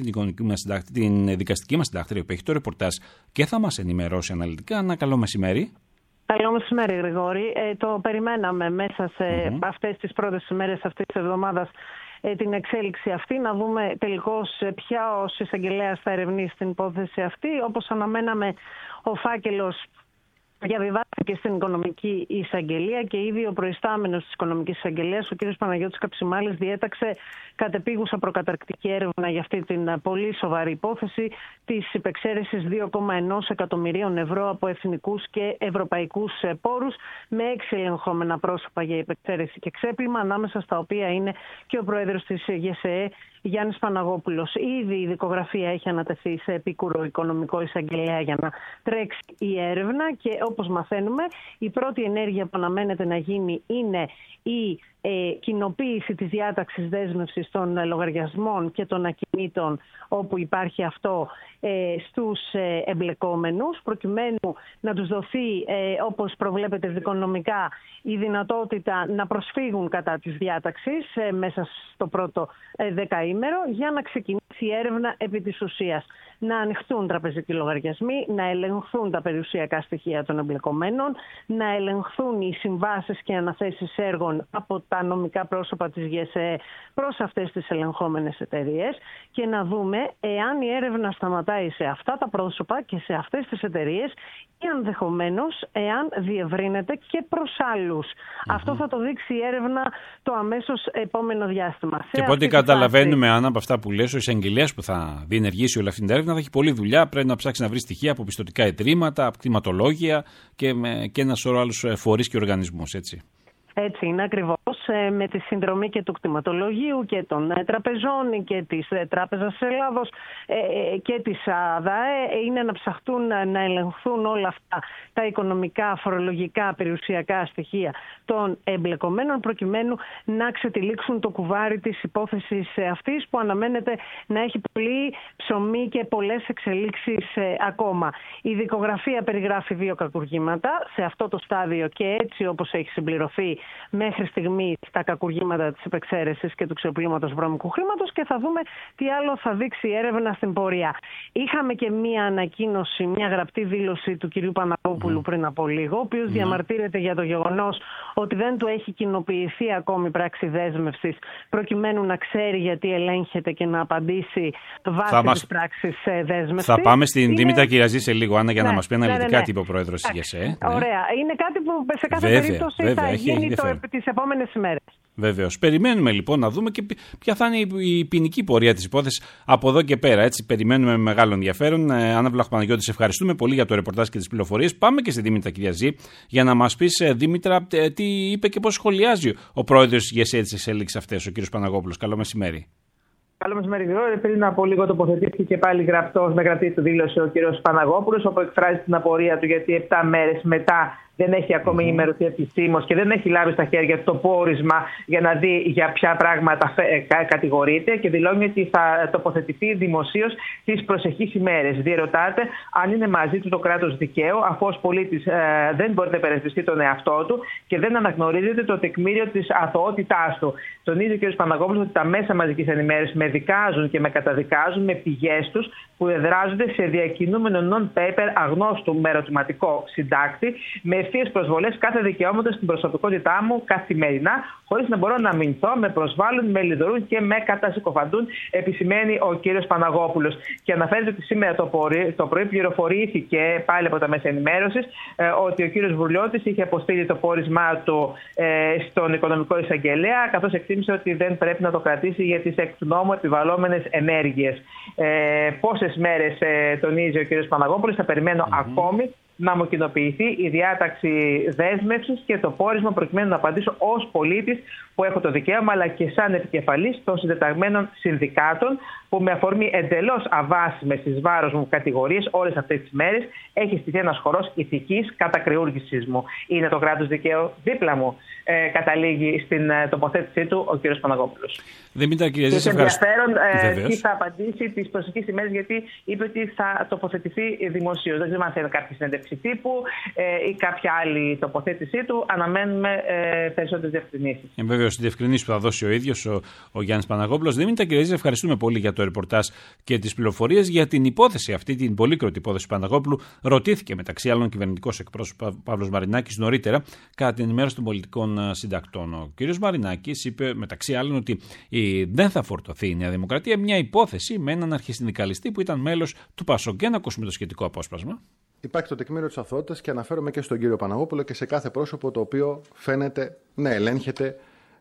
την δικαστική μας συντάκτρια που έχει το ρεπορτάζ και θα μας ενημερώσει αναλυτικά. Ένα καλό μεσημέρι. Καλό μεσημέρι, Γρηγόρη. Το περιμέναμε μέσα σε αυτές τις πρώτες ημέρες αυτής της εβδομάδας την εξέλιξη αυτή, να δούμε τελικώς ποιος εισαγγελέας θα ερευνήσει την υπόθεση αυτή. Όπως αναμέναμε, ο φάκελος διαβιβάστηκε στην Οικονομική Εισαγγελία και ήδη ο προϊστάμενος της Οικονομικής Εισαγγελίας, ο κ. Παναγιώτης Καψιμάλης, διέταξε κατεπίγουσα προκαταρκτική έρευνα για αυτή την πολύ σοβαρή υπόθεση της υπεξαίρεσης 2,1 εκατομμυρίων ευρώ από εθνικούς και ευρωπαϊκούς πόρους με 6 ελεγχόμενα πρόσωπα για υπεξαίρεση και ξέπλυμα, ανάμεσα στα οποία είναι και ο πρόεδρος της ΓΕΣΕΕ, Γιάννης Παναγόπουλος. Ήδη η δικογραφία έχει ανατεθεί σε επίκουρο Οικονομικό Εισαγγελέα για να τρέξει η έρευνα και όπως μαθαίνουμε, η πρώτη ενέργεια που αναμένεται να γίνει είναι η κοινοποίηση της διάταξης δέσμευσης των λογαριασμών και των ακινήτων όπου υπάρχει αυτό στους εμπλεκόμενους, προκειμένου να τους δοθεί, όπως προβλέπεται δικονομικά, η δυνατότητα να προσφύγουν κατά της διάταξης μέσα στο πρώτο δεκαήμερο για να ξεκινήσει η έρευνα επί της ουσίας. Να ανοιχτούν τραπεζικοί λογαριασμοί, να ελεγχθούν τα περιουσιακά στοιχεία των εμπλεκομένων, να ελεγχθούν οι συμβάσεις και αναθέσεις έργων από τα νομικά πρόσωπα της ΓΕΣΕ προς αυτές τις ελεγχόμενες εταιρείες και να δούμε εάν η έρευνα σταματάει σε αυτά τα πρόσωπα και σε αυτές τις εταιρείες ή ενδεχομένως εάν διευρύνεται και προς άλλους. Αυτό θα το δείξει η έρευνα το αμέσως επόμενο διάστημα. Και από ό,τι καταλαβαίνουμε, Άννα, από αυτά που λες, ο εισαγγελέας που θα διενεργήσει όλη αυτή την έρευνα θα έχει πολλή δουλειά. Πρέπει να ψάξει να βρει στοιχεία από πιστωτικά ιδρύματα, από κτηματολόγια και ένα σωρό άλλους φορείς και οργανισμούς, έτσι. Έτσι είναι ακριβώς, με τη συνδρομή και του κτηματολογίου και των τραπεζών και της Τράπεζας Ελλάδος και της ΑΔΑΕ. Είναι να ψαχτούν να ελεγχθούν όλα αυτά τα οικονομικά, φορολογικά, περιουσιακά στοιχεία των εμπλεκομένων, προκειμένου να ξετυλίξουν το κουβάρι της υπόθεσης αυτής, που αναμένεται να έχει πολύ ψωμί και πολλές εξελίξεις ακόμα. Η δικογραφία περιγράφει 2 κακουργήματα σε αυτό το στάδιο και έτσι όπως έχει συμπληρωθεί μέχρι στιγμή τα κακουργήματα της υπεξαίρεσης και του ξεπλήματος βρώμικου χρήματος, και θα δούμε τι άλλο θα δείξει η έρευνα στην πορεία. Είχαμε και μία ανακοίνωση, μία γραπτή δήλωση του κυρίου Παναγόπουλου πριν από λίγο, ο οποίος διαμαρτύρεται για το γεγονός ότι δεν του έχει κοινοποιηθεί ακόμη πράξη δέσμευσης, προκειμένου να ξέρει γιατί ελέγχεται και να απαντήσει βάσει της πράξης δέσμευσης. Θα πάμε στην Δήμητρα Κυριαζή σε λίγο, Άννα, για να μας πει αναλυτικά τι είπε ο πρόεδρος της ΓΕΣΕ. Ωραία. Είναι κάτι που σε κάθε περίπτωση θα γίνει τις επόμενες ημέρες. Βεβαίως. Περιμένουμε λοιπόν να δούμε και ποια θα είναι η ποινική πορεία της υπόθεσης από εδώ και πέρα. Έτσι, περιμένουμε με μεγάλο ενδιαφέρον. Άννα Βλαχοπαναγιώτη, σε ευχαριστούμε πολύ για το ρεπορτάζ και τις πληροφορίες. Πάμε και στη Δήμητρα Κυριαζή για να μας πεις, Δήμητρα, τι είπε και πώς σχολιάζει ο πρόεδρος της ΓΕΣΕ τις εξέλιξεις αυτές, ο κύριος Παναγόπουλος. Καλό μεσημέρι. Καλό μεσημέρι, Γρηγόρη. Πριν από λίγο τοποθετήθηκε και πάλι γραπτός με γραπτή του δήλωση ο κύριος Παναγόπουλος, όπου εκφράζει την απορία του γιατί 7 μέρες μετά δεν έχει ακόμη ενημερωθεί επισήμως και δεν έχει λάβει στα χέρια το πόρισμα για να δει για ποια πράγματα κατηγορείται, και δηλώνει ότι θα τοποθετηθεί δημοσίως τις προσεχείς ημέρες. Διερωτάται αν είναι μαζί του το κράτος δικαίου, αφού ως πολίτης δεν μπορεί να υπερασπιστεί τον εαυτό του και δεν αναγνωρίζεται το τεκμήριο της αθωότητάς του. Τονίζει ο κ. Παναγόπουλος ότι τα μέσα μαζικής ενημέρωσης με δικάζουν και με καταδικάζουν με πηγές τους που εδράζονται σε διακινούμενο non-paper αγνώστου με ερωτηματικό συντάκτη, με ευθείες προσβολές κάθε δικαιώματο στην προσωπικότητά μου καθημερινά, χωρίς να μπορώ να αμυνθώ, με προσβάλλουν, με λιδωρούν και με κατασυκοφαντούν, επισημαίνει ο κύριος Παναγόπουλος. Και αναφέρεται ότι σήμερα το πρωί πληροφορήθηκε πάλι από τα μέσα ενημέρωσης ότι ο κύριος Βουρλιώτης είχε αποστείλει το πόρισμά του στον οικονομικό εισαγγελέα, καθώς εκτίμησε ότι δεν πρέπει να το κρατήσει για τις εκ του νόμου επιβαλλόμενες ενέργειες. Πόσες μέρες, τονίζει ο κύριος Παναγόπουλος, θα περιμένω ακόμη να μου κοινοποιηθεί η διάταξη δέσμευσης και το πόρισμα, προκειμένου να απαντήσω ως πολίτης που έχω το δικαίωμα, αλλά και σαν επικεφαλής των συντεταγμένων συνδικάτων, που με αφορμή εντελώς αβάσιμες εις βάρος μου κατηγορίες όλες αυτές τις μέρες έχει στηθεί ένας χορός ηθικής κατακριούργησης μου. Είναι το κράτος δικαίου δίπλα μου, καταλήγει στην τοποθέτησή του ο κ. Παναγόπουλος. Δημήτρη, κύριε Ζήση, ενδιαφέρον τι θα απαντήσει τις προσεχείς ημέρες, γιατί είπε ότι θα τοποθετηθεί δημοσίως. Δεν ξέρω αν θέλει κάποια συνέντευξη τύπου ή κάποια άλλη τοποθέτησή του. Αναμένουμε περισσότερες διευκρινήσεις. Βεβαίως, τις διευκρινήσεις που θα δώσει ο ίδιος ο Γιάννης Παναγόπουλος. Δημήτρη, κύριε Ζήση, ευχαριστούμε πολύ για το ρεπορτάζ και τις πληροφορίες για την υπόθεση αυτή, την πολύκροτη υπόθεση του Παναγόπουλου. Ρωτήθηκε μεταξύ άλλων κυβερνητικός εκπρόσωπος Παύλος Μαρινάκης νωρίτερα κατά την ενημέρωση των πολιτικών συντακτών. Ο κ. Μαρινάκης είπε μεταξύ άλλων ότι δεν θα φορτωθεί η Νέα Δημοκρατία μια υπόθεση με έναν αρχισυνδικαλιστή που ήταν μέλος του ΠΑΣΟΚ. Και να ακούσουμε το σχετικό απόσπασμα. Υπάρχει το τεκμήριο της αθωότητας και αναφέρομαι και στον κύριο Παναγόπουλο και σε κάθε πρόσωπο το οποίο φαίνεται να ελέγχεται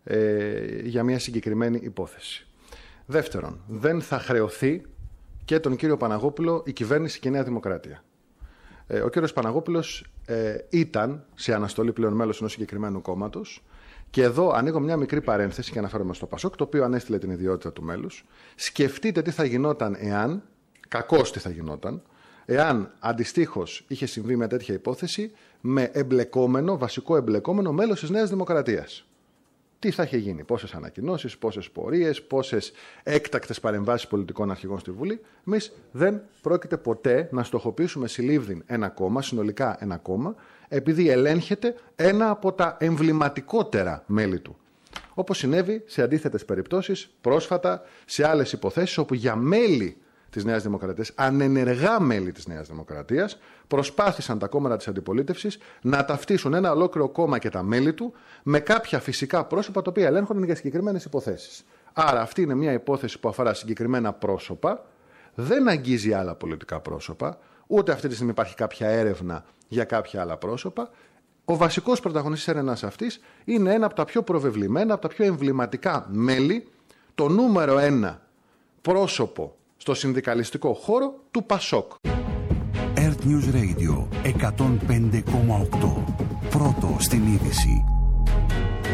για μια συγκεκριμένη υπόθεση. Δεύτερον, δεν θα χρεωθεί και τον κύριο Παναγόπουλο η κυβέρνηση και η Νέα Δημοκρατία. Ο κύριος Παναγόπουλος ήταν σε αναστολή πλέον μέλος ενός συγκεκριμένου κόμματος, και εδώ ανοίγω μια μικρή παρένθεση και αναφέρομαι στο ΠΑΣΟΚ, το οποίο ανέστειλε την ιδιότητα του μέλους. Σκεφτείτε τι θα γινόταν εάν, κακώς τι θα γινόταν, εάν αντιστοίχως είχε συμβεί μια τέτοια υπόθεση με εμπλεκόμενο, βασικό εμπλεκόμενο μέλος της Νέας Δημοκρατίας. Τι θα είχε γίνει, πόσες ανακοινώσεις, πόσες πορείες, πόσες έκτακτες παρεμβάσεις πολιτικών αρχηγών στη Βουλή. Εμείς δεν πρόκειται ποτέ να στοχοποιήσουμε συλλήβδιν ένα κόμμα, συνολικά ένα κόμμα, επειδή ελέγχεται ένα από τα εμβληματικότερα μέλη του. Όπως συνέβη σε αντίθετες περιπτώσεις πρόσφατα σε άλλες υποθέσεις, όπου για μέλη της Νέας Δημοκρατίας, ανενεργά μέλη της Νέας Δημοκρατίας, προσπάθησαν τα κόμματα της αντιπολίτευσης να ταυτίσουν ένα ολόκληρο κόμμα και τα μέλη του με κάποια φυσικά πρόσωπα τα οποία ελέγχονταν για συγκεκριμένες υποθέσεις. Άρα αυτή είναι μια υπόθεση που αφορά συγκεκριμένα πρόσωπα, δεν αγγίζει άλλα πολιτικά πρόσωπα, ούτε αυτή τη στιγμή υπάρχει κάποια έρευνα για κάποια άλλα πρόσωπα. Ο βασικός πρωταγωνιστής της έρευνας αυτής είναι ένα από τα πιο προβεβλημένα, από τα πιο εμβληματικά μέλη, το νούμερο 1 πρόσωπο στο συνδικαλιστικό χώρο του ΠΑΣΟΚ. Earth News Radio 105,8. Πρώτο στην είδηση.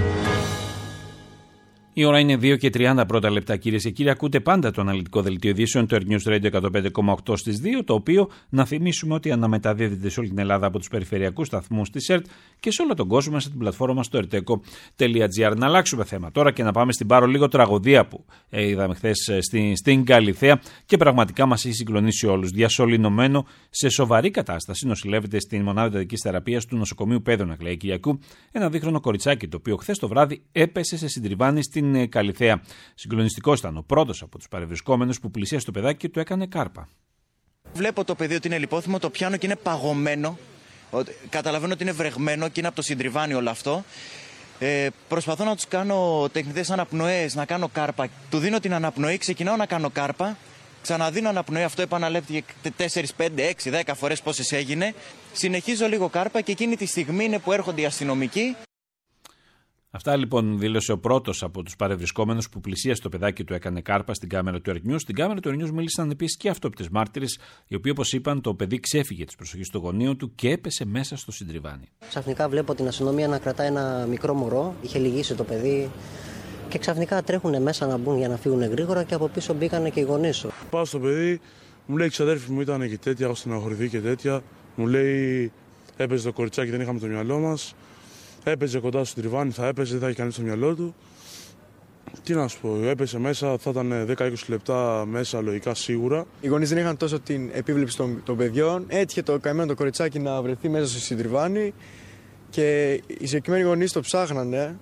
Η ώρα είναι 2 και 30 πρώτα λεπτά, κυρίες και κύριοι. Ακούτε πάντα το αναλυτικό δελτίο ειδήσεων του Earth News Radio 105,8 στις 2, το οποίο να θυμίσουμε ότι αναμεταδίδεται σε όλη την Ελλάδα από τους περιφερειακούς σταθμούς της ΕΡΤ και σε όλο τον κόσμο μέσα στην πλατφόρμα στο erteco.gr. Να αλλάξουμε θέμα τώρα και να πάμε στην Πάρο, λίγο τραγωδία που είδαμε χθες στην Καλιθέα και πραγματικά μας έχει συγκλονίσει όλους. Διασωληνωμένο σε σοβαρή κατάσταση νοσηλεύεται στην μονάδα εντατικής θεραπείας του νοσοκομείου Πέδων Αγλαία Κυριακού ένα δίχρονο κοριτσάκι, το οποίο χθες το βράδυ έπεσε σε συντριβάνι στην Καλιθέα. Συγκλονιστικός ήταν ο πρώτος από τους παρευρισκόμενους που πλησίασε το παιδάκι και του έκανε κάρπα. Βλέπω το παιδί ότι είναι λιπόθυμο, το πιάνω και είναι παγωμένο. Καταλαβαίνω ότι είναι βρεγμένο και είναι από το συντριβάνι όλο αυτό. Προσπαθώ να τους κάνω τεχνητές αναπνοές, να κάνω κάρπα. Του δίνω την αναπνοή, ξεκινάω να κάνω κάρπα. Ξαναδίνω αναπνοή, αυτό επαναλέπτηκε 4, 5, 6, 10 φορές πόσες έγινε. Συνεχίζω λίγο κάρπα και εκείνη τη στιγμή είναι που έρχονται οι αστυνομικοί. Αυτά λοιπόν δήλωσε ο πρώτος από τους παρευρισκόμενους που πλησίασε το παιδάκι του έκανε κάρπα στην κάμερα του Earth News. Στην κάμερα του Earth News μίλησαν επίσης και αυτόπτες μάρτυρες, οι οποίοι, όπως είπαν, το παιδί ξέφυγε της προσοχής του γονείου του και έπεσε μέσα στο συντριβάνι. Ξαφνικά βλέπω την αστυνομία να κρατάει ένα μικρό μωρό, είχε λυγίσει το παιδί και ξαφνικά τρέχουν μέσα να μπουν για να φύγουν γρήγορα και από πίσω μπήκαν και οι γονείς του. Πάω στο παιδί, μου λέει ξαδέρφη μου ήταν και τέτοια, έχω στεναχωρηθεί και τέτοια. Μου λέει έπαιζε το κοριτσάκι, δεν είχαμε το μυαλό μας. Έπαιζε κοντά στο τριβάνι, θα έπαιζε, δεν θα είχε κανείς στο μυαλό του. Τι να σου πω, έπεσε μέσα, θα ήταν 10-20 λεπτά μέσα, λογικά σίγουρα. Οι γονείς δεν είχαν τόσο την επίβλεψη των παιδιών. Έτυχε το καημένο το κοριτσάκι να βρεθεί μέσα στο συντριβάνι και οι συγκεκριμένοι γονείς το ψάχνανε.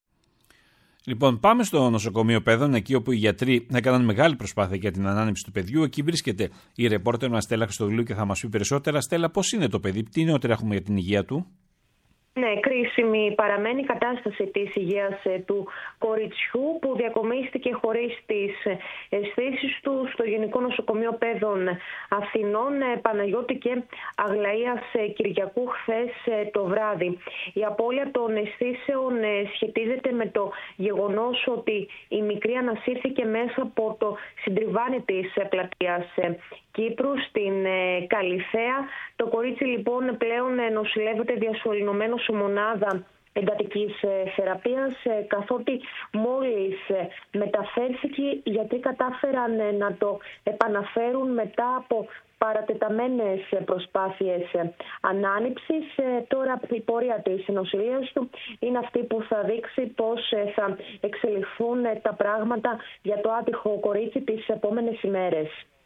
Λοιπόν, πάμε στο νοσοκομείο Πέδων, εκεί όπου οι γιατροί έκαναν μεγάλη προσπάθεια για την ανάνυψη του παιδιού. Εκεί βρίσκεται η ρεπόρτερ μας Στέλλα Χριστοδουλού και θα μας πει περισσότερα. Στέλλα, πώς είναι το παιδί, τι νεότερα έχουμε για την υγεία του? Ναι, κρίσιμη παραμένει η κατάσταση της υγείας του κοριτσιού που διακομίστηκε χωρίς τις αισθήσεις του στο Γενικό Νοσοκομείο Πέδων Αθηνών, Παναγιώτη και Αγλαΐας Κυριακού χθες το βράδυ. Η απώλεια των αισθήσεων σχετίζεται με το γεγονός ότι η μικρή ανασύρθηκε μέσα από το συντριβάνι της πλατείας Κύπρου στην Καλιθέα. Το κορίτσι λοιπόν πλέον νοσηλεύεται διασωληνωμένο σε μονάδα εντατικής θεραπείας, καθότι μόλις μεταφέρθηκε οι γιατροί κατάφεραν να το επαναφέρουν μετά από παρατεταμένες προσπάθειες ανάνυψης. Τώρα η πορεία της νοσηλείας του είναι αυτή που θα δείξει πώς θα εξελιχθούν τα πράγματα για το άτυχο κορίτσι τις επόμενες ημέρες.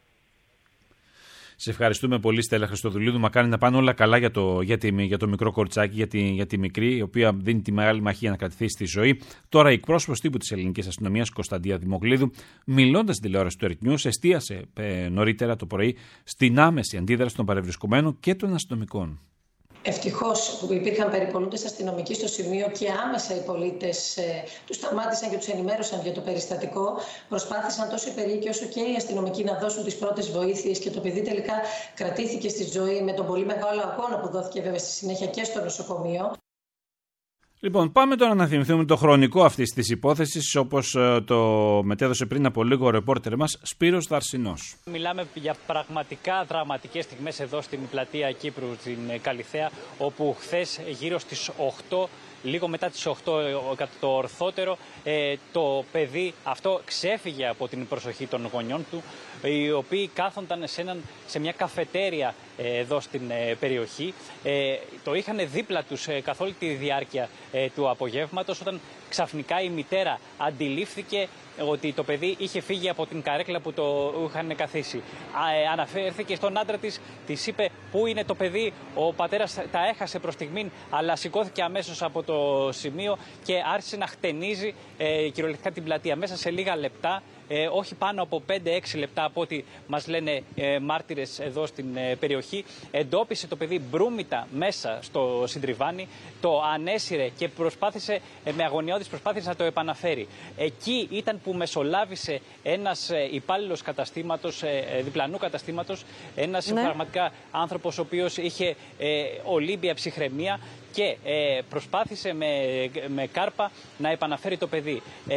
Σε ευχαριστούμε πολύ, Στέλλα Χριστοδουλίδου. Μα κάνει να πάνε όλα καλά για το μικρό κοριτσάκι, για τη μικρή, η οποία δίνει τη μεγάλη μαχή για να κρατηθεί στη ζωή. Τώρα, η εκπρόσωπος τύπου της ελληνικής αστυνομίας, Κωνσταντία Δημογλίδου, μιλώντας στην τηλεόραση του Earth News, εστίασε νωρίτερα το πρωί στην άμεση αντίδραση των παρευρισκομένων και των αστυνομικών. Ευτυχώς που υπήρχαν περιπολούντες αστυνομικοί στο σημείο και άμεσα οι πολίτες τους σταμάτησαν και τους ενημέρωσαν για το περιστατικό. Προσπάθησαν τόσο οι περίοικοι όσο και οι αστυνομικοί να δώσουν τις πρώτες βοήθειες και το παιδί τελικά κρατήθηκε στη ζωή με τον πολύ μεγάλο αγώνα που δόθηκε βέβαια στη συνέχεια και στο νοσοκομείο. Λοιπόν, πάμε τώρα να θυμηθούμε το χρονικό αυτής της υπόθεσης, όπως το μετέδωσε πριν από λίγο ο ρεπόρτερ μας Σπύρος Δαρσινός. Μιλάμε για πραγματικά δραματικές στιγμές εδώ στην πλατεία Κύπρου, στην Καλιθέα, όπου χθες γύρω στις 8, λίγο μετά τις 8 κατά το ορθότερο, το παιδί αυτό ξέφυγε από την προσοχή των γονιών του, οι οποίοι κάθονταν σε μια καφετέρια εδώ στην περιοχή. Το είχαν δίπλα τους καθ' όλη τη διάρκεια του απογεύματος, όταν ξαφνικά η μητέρα αντιλήφθηκε ότι το παιδί είχε φύγει από την καρέκλα που το είχαν καθίσει. Αναφέρθηκε στον άντρα της, της είπε πού είναι το παιδί, ο πατέρας τα έχασε προς στιγμήν, αλλά σηκώθηκε αμέσως από το σημείο και άρχισε να χτενίζει κυριολεκτικά την πλατεία. Μέσα σε λίγα λεπτά, όχι πάνω από 5-6 λεπτά από ό,τι μας λένε μάρτυρες εδώ στην περιοχή, εντόπισε το παιδί μπρούμητα μέσα στο συντριβάνι, το ανέσυρε και προσπάθησε με αγωνιώδεις προσπάθειες να το επαναφέρει. Εκεί ήταν που μεσολάβησε ένας υπάλληλος καταστήματος, διπλανού καταστήματος, ένας πραγματικά άνθρωπος ο οποίος είχε ολύμπια ψυχραιμία και προσπάθησε με κάρπα να επαναφέρει το παιδί.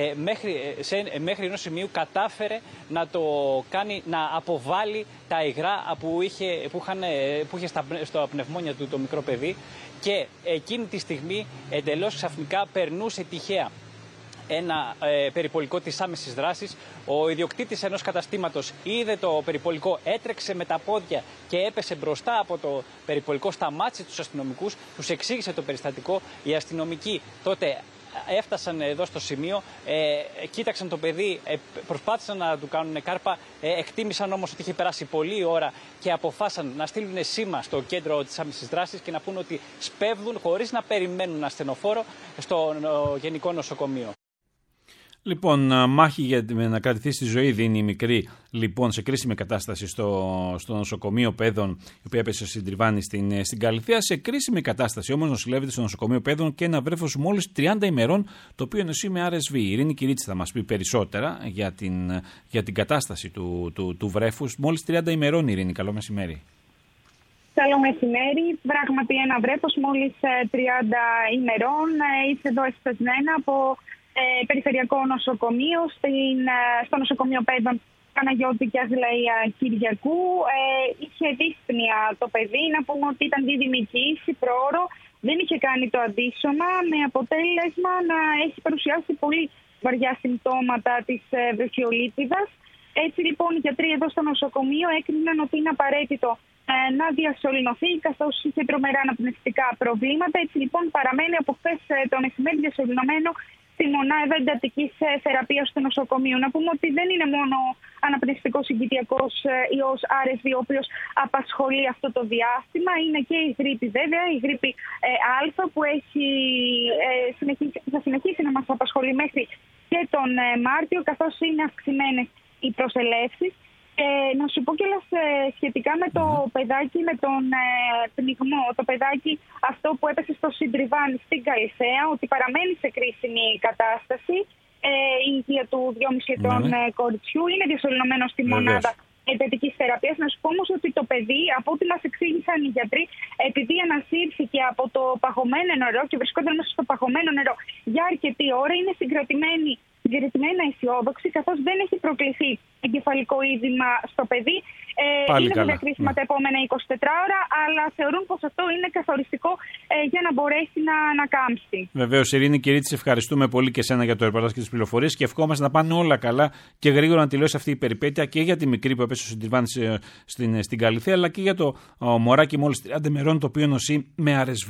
Μέχρι ενός σημείου κατάφερε να το κάνει να αποβάλει τα υγρά που είχε στα πνευμόνια του το μικρό παιδί, και εκείνη τη στιγμή εντελώς ξαφνικά περνούσε τυχαία ένα περιπολικό της άμεσης δράσης. Ο ιδιοκτήτης ενός καταστήματος είδε το περιπολικό, έτρεξε με τα πόδια και έπεσε μπροστά από το περιπολικό, σταμάτησε τους αστυνομικούς, τους εξήγησε το περιστατικό. Οι αστυνομικοί τότε έφτασαν εδώ στο σημείο, κοίταξαν το παιδί, προσπάθησαν να του κάνουν κάρπα, εκτίμησαν όμως ότι είχε περάσει πολλή ώρα και αποφάσισαν να στείλουν σήμα στο κέντρο της άμεσης δράσης και να πούν ότι σπέβδουν χωρίς να περιμένουν ασθενοφόρο στο Γενικό Νοσοκομείο. Λοιπόν, μάχη για να κρατηθεί στη ζωή δίνει η μικρή, λοιπόν, σε κρίσιμη κατάσταση στο νοσοκομείο Παιδών, η οποία έπεσε στην Τριβάνη στην Καλιθέα. Σε κρίσιμη κατάσταση όμως νοσηλεύεται στο νοσοκομείο Παιδών και ένα βρέφος μόλις 30 ημερών, το οποίο νοσεί με RSV. Η Ειρήνη Κυρίτση θα μας πει περισσότερα για την κατάσταση του βρέφους. Μόλις 30 ημερών, Ειρήνη, καλό μεσημέρι. Καλό μεσημέρι. Πράγματι, ένα βρέφος μόλις 30 ημερών ήρθε εδώ εσπεσμένα από περιφερειακό νοσοκομείο στο νοσοκομείο Παιδών Παναγιώτη και Αγλαία Κυριακού. Είχε δύσπνοια το παιδί, να πούμε ότι ήταν δίδυμη κύηση, προώρο, δεν είχε κάνει το αντίσωμα, με αποτέλεσμα να έχει παρουσιάσει πολύ βαριά συμπτώματα της βρεφιολίτιδας. Έτσι λοιπόν οι γιατροί εδώ στο νοσοκομείο έκριναν ότι είναι απαραίτητο να διασωληνωθεί, καθώς είχε τρομερά αναπνευστικά προβλήματα. Έτσι λοιπόν παραμένει από χθες το μεσημέρι διασωληνωμένο στη μονάδα εντατικής θεραπείας του νοσοκομείου. Να πούμε ότι δεν είναι μόνο αναπνευστικός συγκητιακός ιός RSV, ο οποίος απασχολεί αυτό το διάστημα. Είναι και η γρίπη, βέβαια, η γρίπη Α, που θα συνεχίσει να μας απασχολεί μέχρι και τον Μάρτιο, καθώς είναι αυξημένες οι προσελεύσεις. Να σου πω κιόλας σχετικά με το παιδάκι, με τον πνιγμό, το παιδάκι αυτό που έπεσε στο Συντριβάνι στην Καλιθέα, ότι παραμένει σε κρίσιμη κατάσταση. Η υγεία του 2,5 ετών κοριτσιού είναι διασωληνωμένο στη μονάδα εντατικής θεραπείας. Να σου πω όμως ότι το παιδί, από ό,τι μας εξήγησαν οι γιατροί, επειδή ανασύρθηκε από το παγωμένο νερό και βρισκόταν μέσα στο παγωμένο νερό για αρκετή ώρα, είναι συγκρατημένα αισιόδοξη, καθώς δεν έχει προκληθεί εγκεφαλικό είδημα στο παιδί. Είναι βέβαια κρίσιμα τα επόμενα 24 ώρα, αλλά θεωρούν πως αυτό είναι καθοριστικό για να μπορέσει να κάμψει. Βεβαίως, Ειρήνη Κυρίτση, ευχαριστούμε πολύ και εσένα για το ρεπορτάζ και τις πληροφορίες και ευχόμαστε να πάνε όλα καλά και γρήγορα να τελειώσει αυτή η περιπέτεια και για τη μικρή που έπεσε στο Συντριβάνι στην Καλιθέα, αλλά και για το μωράκι μόλις 30 ημερών, το οποίο νοσεί με RSV.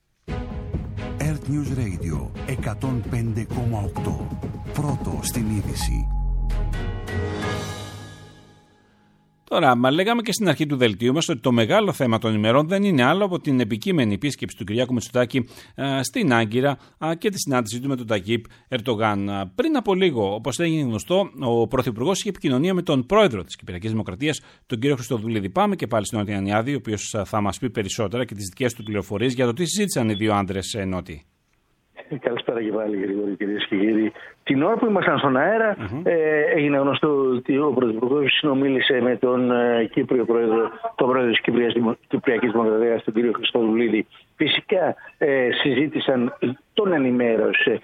News Radio 105,8. Πρώτο στην είδηση. Τώρα, λέγαμε και στην αρχή του δελτίου μας ότι το μεγάλο θέμα των ημερών δεν είναι άλλο από την επικείμενη επίσκεψη του Κυριάκου Μητσοτάκη στην Άγκυρα και τη συνάντησή του με τον Ταγίπ Ερντογάν. Πριν από λίγο, όπως έγινε γνωστό, ο Πρωθυπουργός είχε επικοινωνία με τον πρόεδρο της Κυπριακής Δημοκρατίας, τον κύριο Χριστοδουλίδη. Πάμε και πάλι στην Νότια Ανιάδη, ο οποίος θα μας πει περισσότερα και τις δικές του πληροφορίες για το τι συζήτησαν οι δύο άντρες Νότι. Καλησπέρα και πάλι, Γρηγόρη, κυρίες και κύριοι. Την ώρα που ήμασταν στον αέρα, έγινε γνωστό ότι ο Πρωθυπουργός συνομίλησε με τον Κύπριο πρόεδρο, τον πρόεδρο της Κυπριακής Δημοκρατίας, τον κύριο Χριστοδουλίδη. Φυσικά συζήτησαν, τον ενημέρωσε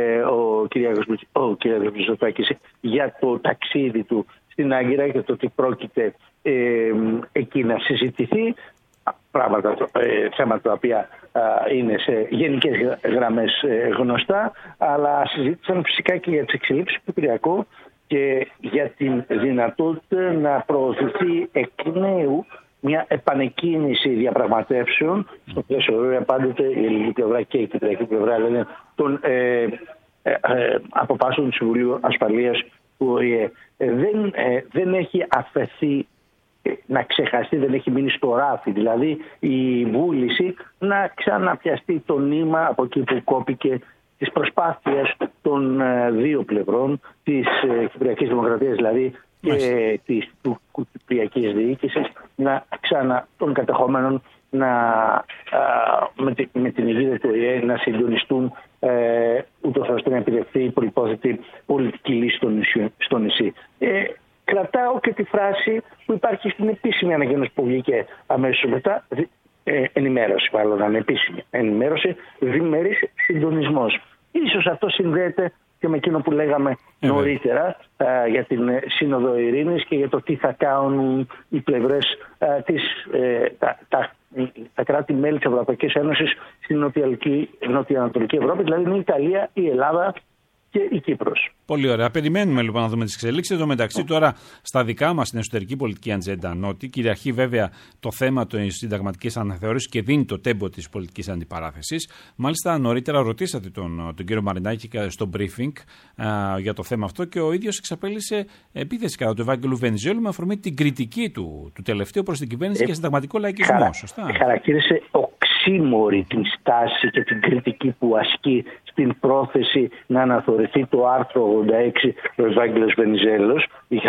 ο Κυριάκος Μητσοτάκης για το ταξίδι του στην Άγκυρα και το τι πρόκειται εκεί να συζητηθεί. Θέματα τα οποία είναι σε γενικές γραμμές γνωστά, αλλά συζήτησαν φυσικά και για τις εξελίξεις του Κυπριακού και για την δυνατότητα να προωθηθεί εκ νέου μια επανεκκίνηση διαπραγματεύσεων, στο πλαίσιο βέβαια πάντοτε η ελληνική πλευρά και η κυπριακή πλευρά λένε των αποφάσεων του Συμβουλίου Ασφαλείας του ΟΗΕ. Δεν έχει αφαιθεί να ξεχαστεί, δεν έχει μείνει στο ράφι, δηλαδή η βούληση να ξαναπιαστεί το νήμα από εκεί που κόπηκε τις προσπάθειες των δύο πλευρών, της Κυπριακής Δημοκρατίας δηλαδή και της Κυπριακής Διοίκησης, των κατεχόμενων με την αιγίδα του ΟΗΕ να συντονιστούν ούτως ώστε να επιτευχθεί η προϋπόθετη πολιτική λύση στο νησί. Κρατάω και τη φράση που υπάρχει στην επίσημη ανακοίνωση που βγήκε αμέσως μετά, ενημέρωση, μάλλον ανεπίσημη ενημέρωση, διμερής συντονισμός. Ίσως αυτό συνδέεται και με εκείνο που λέγαμε νωρίτερα για την Σύνοδο Ειρήνης και για το τι θα κάνουν οι πλευρές τα κράτη-μέλη της Ευρωπαϊκής Ένωσης στην νοτιοανατολική Ευρώπη, δηλαδή είναι η Ιταλία, η Ελλάδα και η Κύπρος. Πολύ ωραία. Περιμένουμε λοιπόν να δούμε τις εξελίξεις. Εδώ μεταξύ τώρα στα δικά μας στην εσωτερική πολιτική ατζέντα νότι κυριαρχεί βέβαια το θέμα της συνταγματικής αναθεώρησης και δίνει το τέμπο της πολιτικής αντιπαράθεσης. Μάλιστα νωρίτερα ρωτήσατε τον κύριο Μαρινάκη στο briefing για το θέμα αυτό και ο ίδιος εξαπέλυσε επίθεση κατά του Ευάγγελου Βενιζέλου με αφορμή την κριτική του τελευταίου προς την κυβέρνηση για συνταγματικό λαϊκισμό. Σωστά. Χαρακτήρισε οξύμορη την στάση και την κριτική που ασκεί στην πρόθεση να αναθεωρηθεί το άρθρο 86 του Ευάγγελος Βενιζέλος.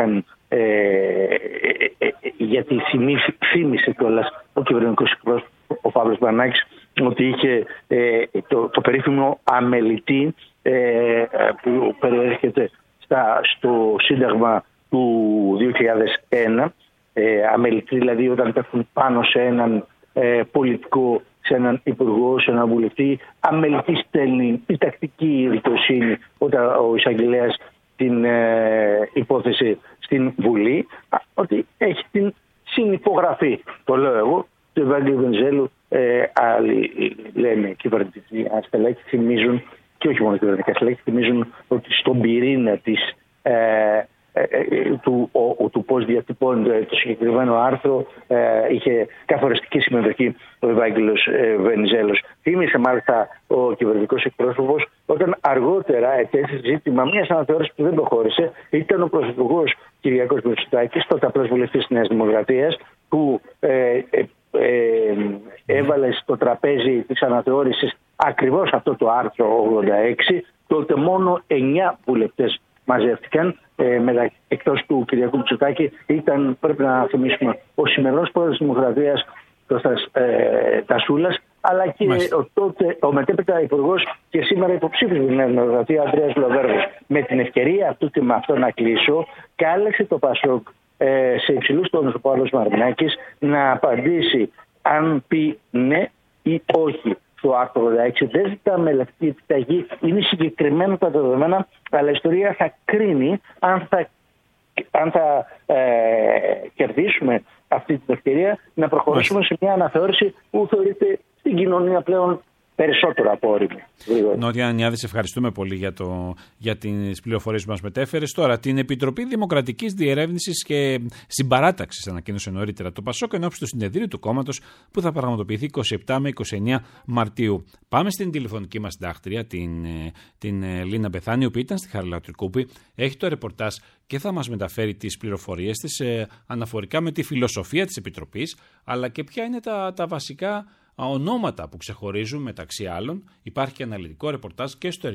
Γιατί θύμισε κιόλας ο κυβερνητικός εκπρόσωπος, ο Παύλος Μπανάκης, ότι είχε το περίφημο αμελητή που περιέρχεται στο Σύνταγμα του 2001. Αμελητή δηλαδή όταν πέφτουν πάνω σε έναν πολιτικό, σε έναν υπουργό, σε έναν βουλευτή. Αμελητή στέλνει η τακτική δικαιοσύνη όταν ο εισαγγελέας την υπόθεση στην Βουλή, ότι έχει την συνυπογραφή, το λέω εγώ, του Ευάγγελου Βενιζέλου. Άλλοι λένε κυβερνητικά στελέχη θυμίζουν, και όχι μόνο κυβερνητικά στελέχη, θυμίζουν ότι στον πυρήνα του πώς διατυπώνεται το συγκεκριμένο άρθρο είχε καθοριστική συμμετοχή ο Ευάγγελος Βενιζέλος. Θύμισε μάλιστα ο κυβερνητικός εκπρόσωπος όταν αργότερα ετέθη ζήτημα μιας αναθεώρησης που δεν προχώρησε. Ήταν ο πρωθυπουργός Κυριάκος Μητσοτάκης, τότε απλός βουλευτής της Νέας Δημοκρατίας, που έβαλε στο τραπέζι της αναθεώρησης ακριβώς αυτό το άρθρο 86. Τότε μόνο 9 βουλευτές μαζεύτηκαν, εκτός του Κυριακού Μητσοτάκη ήταν, πρέπει να θυμίσουμε, ο σημερινός πρόεδρος της Δημοκρατίας Κώστας Τασούλας, αλλά και ο μετέπειτα υπουργός και σήμερα υποψήφιος της Νέας Δημοκρατίας Ανδρέας Λοβέρδος. Με την ευκαιρία αυτού και με αυτό να κλείσω, κάλεσε το Πασόκ σε υψηλούς τόνους ο Παύλος Μαρινάκης να απαντήσει αν πει ναι ή όχι στο άρθρο 86. Δεν ζητάμε λεπτή επιταγή, είναι συγκεκριμένα τα δεδομένα, αλλά η ιστορία θα κρίνει αν θα κερδίσουμε αυτή την ευκαιρία να προχωρήσουμε σε μια αναθεώρηση που θεωρείται στην κοινωνία πλέον περισσότερο από όριμη. Νότια Νιάδη, σε ευχαριστούμε πολύ για τις πληροφορίες που μας μετέφερες. Τώρα, την Επιτροπή Δημοκρατικής Διερεύνησης και Συμπαράταξης ανακοίνωσε νωρίτερα το Πασόκ ενώπιση του συνεδρίου του κόμματος που θα πραγματοποιηθεί 27 με 29 Μαρτίου. Πάμε στην τηλεφωνική μας συντάκτρια, την Λίνα Μπεθάνη, η οποία ήταν στη Χαριλαουτρικούπη, έχει το ρεπορτάζ και θα μας μεταφέρει τις πληροφορίες της αναφορικά με τη φιλοσοφία της Επιτροπής, αλλά και ποια είναι τα βασικά ονόματα που ξεχωρίζουν μεταξύ άλλων. Υπάρχει και αναλυτικό ρεπορτάζ και στο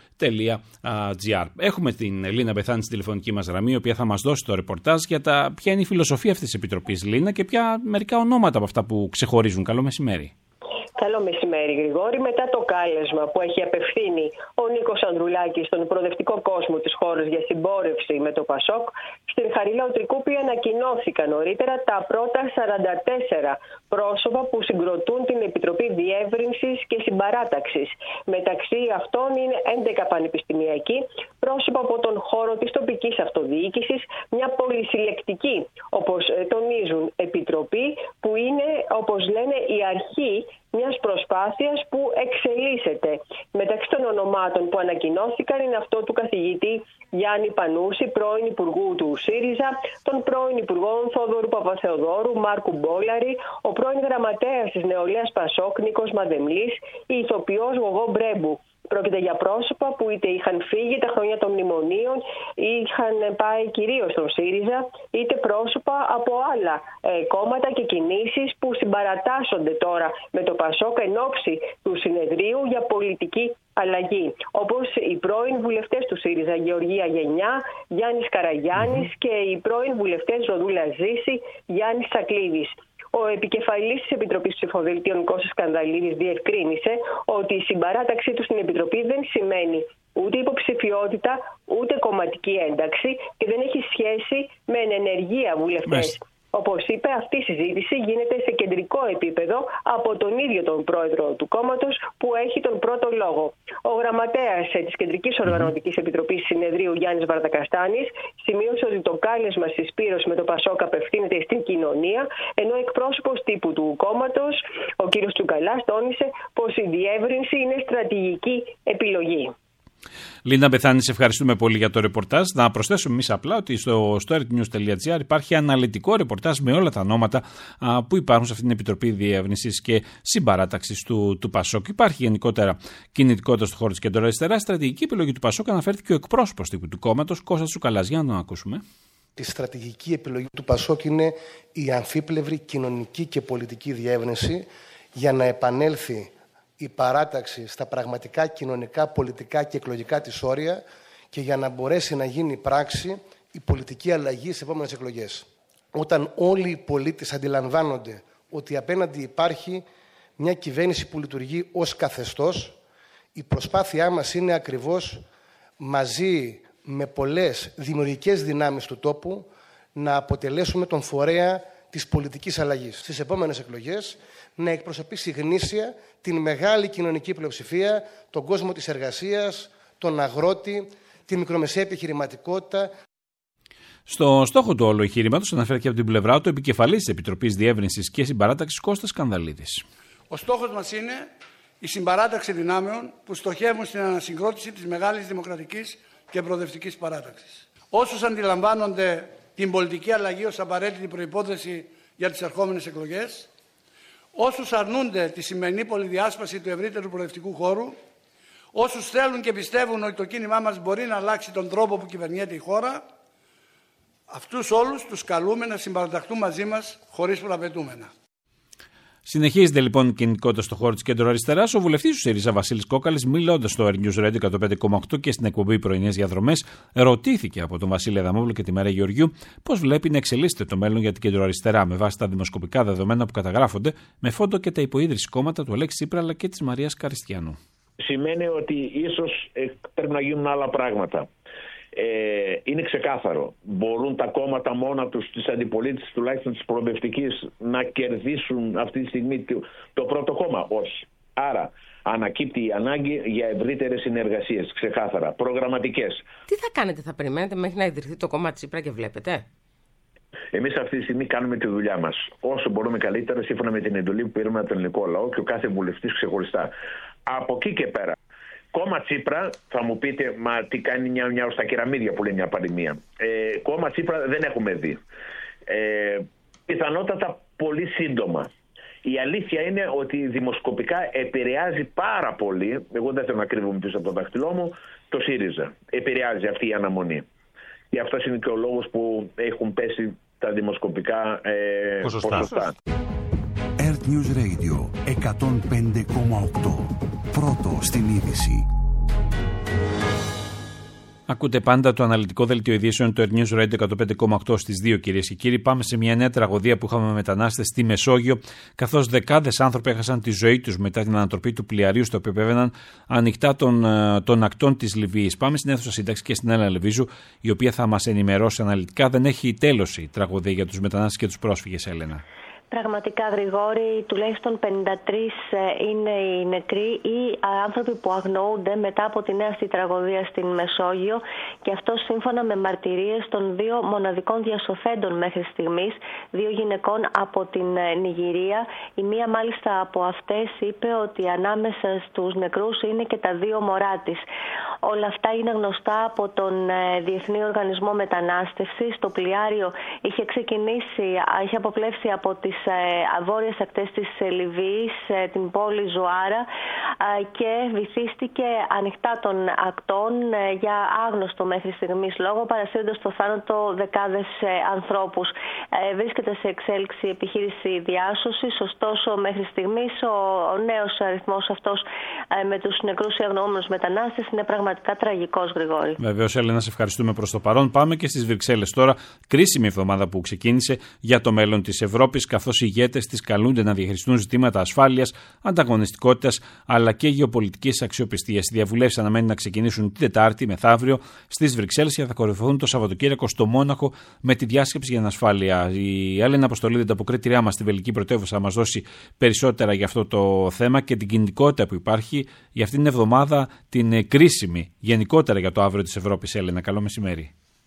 ernews.gr. Έχουμε την Λίνα Μπεθάνη στη τηλεφωνική μας γραμμή, η οποία θα μας δώσει το ρεπορτάζ για ποια είναι η φιλοσοφία αυτής της Επιτροπής, Λίνα, και μερικά ονόματα από αυτά που ξεχωρίζουν. Καλό μεσημέρι. Καλό μεσημέρι, Γρηγόρη. Μετά το κάλεσμα που έχει απευθύνει ο Νίκος Ανδρουλάκης στον προοδευτικό κόσμο της χώρας για συμπόρευση με το Πασόκ, στην Χαριλαουτρικούπη ανακοινώθηκαν νωρίτερα τα πρώτα 44 πρόσωπα που συγκροτούν την Επιτροπή Διεύρυνσης και Συμπαράταξης. Μεταξύ αυτών είναι 11 πανεπιστημιακοί, πρόσωπα από τον χώρο της τοπικής αυτοδιοίκησης, μια πολυσυλλεκτική, όπως τονίζουν, επιτροπή που είναι, όπως λένε, η αρχή μιας προσπάθειας που εξελίσσεται. Μεταξύ των ονομάτων που ανακοινώθηκαν είναι αυτό του καθηγητή Γιάννη Πανούση, πρώην Υπουργού του ΣΥΡΙΖΑ, των πρώην Υπουργών Θόδωρου Παπαθεοδόρου, Μάρκου Μπόλαρη, ο πρώην Γραμματέας της Νεολαίας Πασόκ, Νίκος Μαδεμλής, η ηθοποιός Γογό Μπρέμπου. Πρόκειται για πρόσωπα που είτε είχαν φύγει τα χρόνια των μνημονίων, είχαν πάει κυρίως στον ΣΥΡΙΖΑ, είτε πρόσωπα από άλλα κόμματα και κινήσεις που συμπαρατάσσονται τώρα με το Πασόκ εν ώψη του συνεδρίου για πολιτική αλλαγή. Όπως οι πρώην βουλευτές του ΣΥΡΙΖΑ, Γεωργία Γενιά, Γιάννης Καραγιάννης και οι πρώην βουλευτές Ροδούλα Ζήση, Γιάννης Σακλίδης. Ο επικεφαλής της Επιτροπής Ψηφοδελτίων Κώστας Σκανδαλίδης διευκρίνησε ότι η συμπαράταξή του στην Επιτροπή δεν σημαίνει ούτε υποψηφιότητα ούτε κομματική ένταξη και δεν έχει σχέση με ενεργεία βουλευτές. Όπως είπε, αυτή η συζήτηση γίνεται σε κεντρικό επίπεδο από τον ίδιο τον πρόεδρο του κόμματος που έχει τον πρώτο λόγο. Ο γραμματέας της Κεντρικής Οργανωτικής Επιτροπής Συνεδρίου Γιάννης Βαρδακαστάνης σημείωσε ότι το κάλεσμα συσπήρωση με το Πασόκ απευθύνεται στην κοινωνία, ενώ εκπρόσωπος τύπου του κόμματος, ο κ. Τσουκαλάς, τόνισε πως η διεύρυνση είναι στρατηγική επιλογή. Λίνα Μπεθάνη, σε ευχαριστούμε πολύ για το ρεπορτάζ. Να προσθέσουμε εμείς απλά ότι στο earthnews.gr υπάρχει αναλυτικό ρεπορτάζ με όλα τα ονόματα που υπάρχουν σε αυτή την Επιτροπή Διεύρυνσης και Συμπαράταξης του Πασόκ. Υπάρχει γενικότερα κινητικότητα στο χώρο της κεντροαριστεράς. Στρατηγική επιλογή του Πασόκ αναφέρθηκε ο εκπρόσωπος του κόμματος, Κώστας Τσουκαλάς. Για να τον ακούσουμε. Η στρατηγική επιλογή του Πασόκ είναι η αμφίπλευρη κοινωνική και πολιτική διεύρυνση για να επανέλθει η παράταξη στα πραγματικά κοινωνικά, πολιτικά και εκλογικά της όρια και για να μπορέσει να γίνει πράξη η πολιτική αλλαγή στις επόμενες εκλογές. Όταν όλοι οι πολίτες αντιλαμβάνονται ότι απέναντι υπάρχει μια κυβέρνηση που λειτουργεί ως καθεστώς, η προσπάθειά μας είναι ακριβώς μαζί με πολλές δημιουργικές δυνάμεις του τόπου να αποτελέσουμε τον φορέα της πολιτικής αλλαγής. Στις επόμενες εκλογές να εκπροσωπήσει γνήσια την μεγάλη κοινωνική πλειοψηφία, τον κόσμο της εργασίας, τον αγρότη, τη μικρομεσαία επιχειρηματικότητα. Στο στόχο του όλου εγχειρήματος αναφέρθηκε από την πλευρά του επικεφαλής της Επιτροπής Διεύρυνσης και Συμπαράταξης Κώστας Κανδαλίδης. Ο στόχος μας είναι η συμπαράταξη δυνάμεων που στοχεύουν στην ανασυγκρότηση της μεγάλης δημοκρατικής και προοδευτικής παράταξης. Όσους αντιλαμβάνονται την πολιτική αλλαγή ως απαραίτητη προϋπόθεση για τις ερχόμενες εκλογές, όσους αρνούνται τη σημερινή πολυδιάσπαση του ευρύτερου προοδευτικού χώρου, όσους θέλουν και πιστεύουν ότι το κίνημά μας μπορεί να αλλάξει τον τρόπο που κυβερνιέται η χώρα, αυτούς όλους τους καλούμε να συμπαραταχτούν μαζί μας χωρίς προαπαιτούμενα. Συνεχίζεται λοιπόν η κινητικότητα στο χώρο της κεντροαριστεράς. Ο βουλευτής του ΣΥΡΙΖΑ Βασίλης Κόκαλης, μιλώντας στο Earthnews Radio 105,8 και στην εκπομπή Πρωινές Διαδρομές, ρωτήθηκε από τον Βασίλη Αδαμόπουλο και τη Μέρα Γεωργιού πώς βλέπει να εξελίσσεται το μέλλον για την κεντροαριστερά με βάση τα δημοσκοπικά δεδομένα που καταγράφονται, με φόντο και τα υποίδρυση κόμματα του Αλέξη Τσίπρα αλλά και της Μαρίας Καριστιανού. Σημαίνει ότι ίσως πρέπει να γίνουν άλλα πράγματα. Είναι ξεκάθαρο. Μπορούν τα κόμματα μόνα τους, της αντιπολίτευσης, τουλάχιστον της προοδευτικής, να κερδίσουν αυτή τη στιγμή το πρώτο κόμμα? Όχι. Άρα ανακύπτει η ανάγκη για ευρύτερες συνεργασίες, ξεκάθαρα, προγραμματικές. Τι θα κάνετε, θα περιμένετε μέχρι να ιδρυθεί το κόμμα Τσίπρα και βλέπετε? Εμείς αυτή τη στιγμή κάνουμε τη δουλειά μας όσο μπορούμε καλύτερα, σύμφωνα με την εντολή που πήραμε από τον ελληνικό λαό και ο κάθε βουλευτής ξεχωριστά. Από εκεί και πέρα, κόμμα Τσίπρα, θα μου πείτε, μα τι κάνει μια στα κεραμίδια που λέει μια παροιμία. Κόμμα Τσίπρα δεν έχουμε δει. Πιθανότατα πολύ σύντομα. Η αλήθεια είναι ότι δημοσκοπικά επηρεάζει πάρα πολύ, εγώ δεν θέλω να κρύβομαι πίσω από το δάχτυλό μου, το ΣΥΡΙΖΑ. Επηρεάζει αυτή η αναμονή. Και αυτός είναι και ο λόγος που έχουν πέσει τα δημοσκοπικά ποσοστά. Earthnews Radio 105,8. Πρώτο στην είδηση. Ακούτε πάντα το αναλυτικό δελτίο ειδήσεων του Earthnews Radio 105,8 στις 2, κυρίες και κύριοι. Πάμε σε μια νέα τραγωδία που είχαμε μετανάστες στη Μεσόγειο, καθώς δεκάδες άνθρωποι έχασαν τη ζωή τους μετά την ανατροπή του πλοιαρίου στο οποίο επέβαιναν ανοιχτά των ακτών της Λιβύης. Πάμε στην αίθουσα σύνταξη και στην Έλενα Λεβίζου, η οποία θα μας ενημερώσει αναλυτικά. Δεν έχει τέλος η τραγωδία για τους μετανάστες και τους πρόσφυγες, Έλενα. Πραγματικά, Γρηγόρη, τουλάχιστον 53 είναι οι νεκροί ή άνθρωποι που αγνοούνται μετά από τη νέα αυτή τραγωδία στην Μεσόγειο, και αυτό σύμφωνα με μαρτυρίες των δύο μοναδικών διασωθέντων μέχρι στιγμής, δύο γυναικών από την Νιγηρία. Η μία μάλιστα από αυτές είπε ότι ανάμεσα στους νεκρούς είναι και τα δύο μωρά της. Όλα αυτά είναι γνωστά από τον Διεθνή Οργανισμό Μετανάστευσης. Το πλοιάριο είχε αποπλέψει από τις βόρειες ακτές της Λιβύης την πόλη Ζουάρα και βυθίστηκε ανοιχτά των ακτών για άγνωστο μέχρι στιγμής λόγο, παρασύροντας στο θάνατο δεκάδες ανθρώπους. Βρίσκεται σε εξέλιξη επιχείρηση διάσωσης, ωστόσο μέχρι στιγμής ο νέος αριθμός αυτός με τους νεκρούς ή αγνοούμενους μετανάστες είναι πραγματικά τραγικός, Γρηγόρη. Βεβαίως, Έλενα, σε ευχαριστούμε προς το παρόν. Πάμε και στις Βρυξέλλες τώρα. Κρίσιμη εβδομάδα που ξεκίνησε για το μέλλον της Ευρώπης, καθώς οι ηγέτες της καλούνται να διαχειριστούν ζητήματα ασφάλειας, ανταγωνιστικότητας αλλά και γεωπολιτικής αξιοπιστίας. Οι διαβουλεύσεις αναμένει να ξεκινήσουν την Τετάρτη μεθαύριο στις Βρυξέλλες και θα κορυφωθούν το Σαββατοκύριακο στο Μόναχο με τη διάσκεψη για την ασφάλεια. Η Έλενα Αποστολίδη, την αποκρίτριά μας στη Βελγική Πρωτεύουσα, θα μας δώσει περισσότερα για αυτό το θέμα και την κινητικότητα που υπάρχει για αυτήν την εβδομάδα, την κρίσιμη γενικότερα για το αύριο της Ευρώπης. Έλενα, καλό μεσημέρι.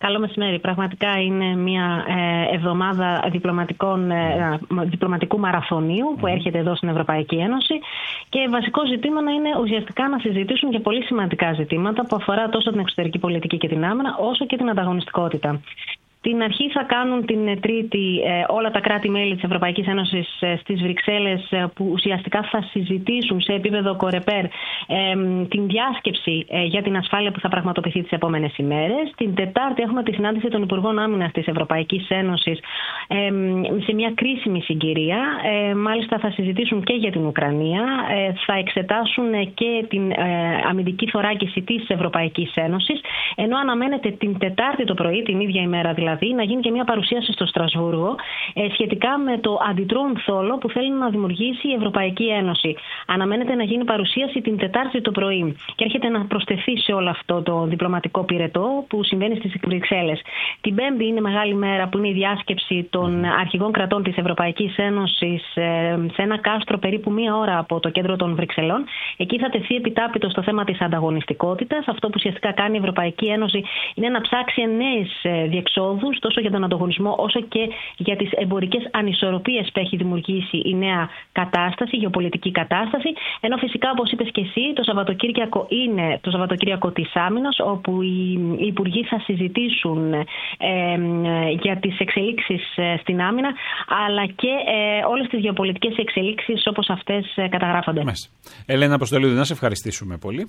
Καλό μεσημέρι. Πραγματικά είναι μια εβδομάδα διπλωματικού μαραθωνίου που έρχεται εδώ στην Ευρωπαϊκή Ένωση και βασικό ζητήμα είναι ουσιαστικά να συζητήσουν για πολύ σημαντικά ζητήματα που αφορά τόσο την εξωτερική πολιτική και την άμυνα όσο και την ανταγωνιστικότητα. Την αρχή θα κάνουν την Τρίτη όλα τα κράτη-μέλη της Ευρωπαϊκής Ένωσης στις Βρυξέλλες που ουσιαστικά θα συζητήσουν σε επίπεδο κορεπέρ την διάσκεψη για την ασφάλεια που θα πραγματοποιηθεί τις επόμενες ημέρες. Την Τετάρτη έχουμε τη συνάντηση των Υπουργών Άμυνας της Ευρωπαϊκής Ένωσης σε μια κρίσιμη συγκυρία. Μάλιστα θα συζητήσουν και για την Ουκρανία, θα εξετάσουν και την αμυντική θωράκιση της Ευρωπαϊκής Ένωσης, ενώ αναμένεται την Τετάρτη το πρωί, την ίδια ημέρα δηλαδή, να γίνει και μια παρουσίαση στο Στρασβούργο σχετικά με το αντιτρόουν θόλο που θέλει να δημιουργήσει η Ευρωπαϊκή Ένωση. Αναμένεται να γίνει παρουσίαση την Τετάρτη το πρωί και έρχεται να προσθεθεί σε όλο αυτό το διπλωματικό πυρετό που συμβαίνει στις Βρυξέλλες. Την Πέμπτη είναι μεγάλη μέρα που είναι η διάσκεψη των αρχηγών κρατών της Ευρωπαϊκής Ένωσης σε ένα κάστρο περίπου μία ώρα από το κέντρο των Βρυξελών. Εκεί θα τεθεί επιτάπητο στο θέμα της ανταγωνιστικότητας. Αυτό που ουσιαστικά κάνει η Ευρωπαϊκή Ένωση είναι να ψάξει νέες διεξόδους τόσο για τον ανταγωνισμό όσο και για τις εμπορικές ανισορροπίες που έχει δημιουργήσει η νέα κατάσταση, η γεωπολιτική κατάσταση. Ενώ φυσικά, όπως είπες και εσύ, το Σαββατοκύριακο είναι το Σαββατοκύριακο της Άμυνας, όπου οι υπουργοί θα συζητήσουν για τις εξελίξεις στην άμυνα, αλλά και όλες τις γεωπολιτικές εξελίξεις όπως αυτές καταγράφονται. Ελένα Αποστολίδου, να σε ευχαριστήσουμε πολύ.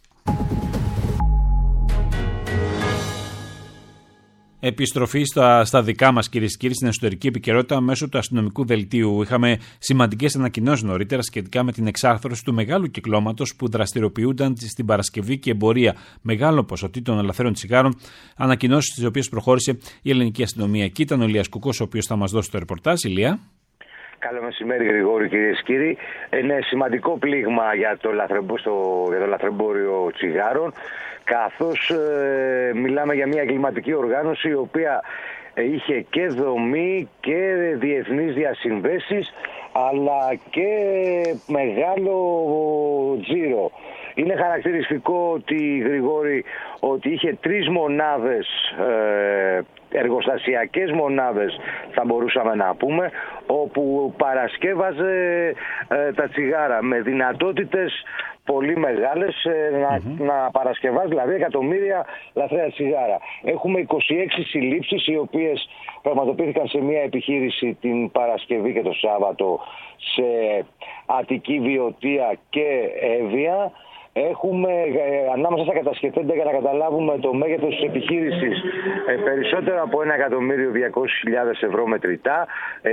Επιστροφή στα δικά μας, κυρίες και κύριοι, στην εσωτερική επικαιρότητα μέσω του αστυνομικού δελτίου. Είχαμε σημαντικές ανακοινώσεις νωρίτερα σχετικά με την εξάρθρωση του μεγάλου κυκλώματος που δραστηριοποιούνταν στην παρασκευή και εμπορία μεγάλων ποσοτήτων ελευθέρων τσιγάρων. Ανακοινώσεις στις οποίες προχώρησε η ελληνική αστυνομία. Εκεί ήταν ο Ηλίας Κουκός, ο οποίος θα μας δώσει το ρεπορτάζ. Ηλία. Καλό μεσημέρι, Γρηγόρη, κυρίες και κύριοι. Είναι σημαντικό πλήγμα για το λαθρεμπόριο τσιγάρων, καθώς μιλάμε για μια εγκληματική οργάνωση η οποία είχε και δομή και διεθνείς διασυνδέσεις, αλλά και μεγάλο τζίρο. Είναι χαρακτηριστικό ότι, Γρηγόρη, ότι είχε 3 μονάδες, εργοστασιακές μονάδες θα μπορούσαμε να πούμε, όπου παρασκεύαζε τα τσιγάρα με δυνατότητες πολύ μεγάλες να παρασκευάζει δηλαδή εκατομμύρια λαθρέα τσιγάρα. Έχουμε 26 συλλήψεις οι οποίες πραγματοποιήθηκαν σε μια επιχείρηση την Παρασκευή και το Σάββατο σε Αττική, Βιωτία και Εύβοια. Έχουμε ανάμεσα στα κατασκευέντα, για να καταλάβουμε το μέγεθος της επιχείρησης, περισσότερο από 1.200.000 ευρώ μετρητά,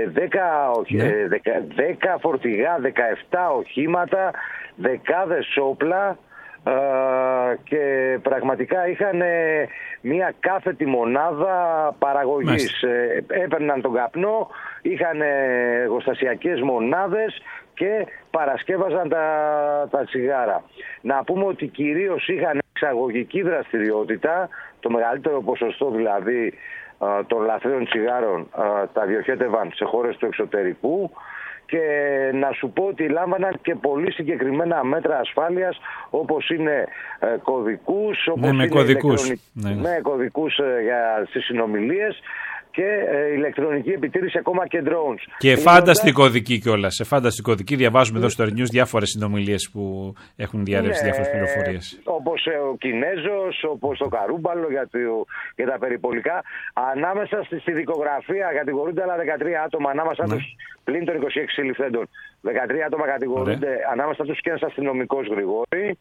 10 φορτηγά, 17 οχήματα, δεκάδες όπλα, και πραγματικά είχαν μια κάθετη μονάδα παραγωγής. Έπαιρναν τον καπνό, είχαν εργοστασιακές μονάδες και παρασκεύαζαν τα τσιγάρα. Να πούμε ότι κυρίως είχαν εξαγωγική δραστηριότητα, το μεγαλύτερο ποσοστό δηλαδή των λαθρέων τσιγάρων τα διοχέτευαν σε χώρες του εξωτερικού, και να σου πω ότι λάμβαναν και πολύ συγκεκριμένα μέτρα ασφάλειας, όπως είναι κωδικούς, όπως είναι κωδικούς στις συνομιλίες και ηλεκτρονική επιτήρηση, ακόμα και drones. Και φάνταστη κωδική κιόλας. Σε φάνταστη κωδική διαβάζουμε εδώ στο News διάφορες συνομιλίες που έχουν διαρρεύσει διάφορες πληροφορίες. Όπως ο Κινέζος, όπως το Καρούμπαλο για τα περιπολικά. Ανάμεσα στη δικογραφία κατηγορούνται άλλα 13 άτομα, ανάμεσα τους πλην των 26 συλληφθέντων. 13 άτομα κατηγορούνται, ανάμεσα τους και ένας αστυνομικός, Γρηγόρη,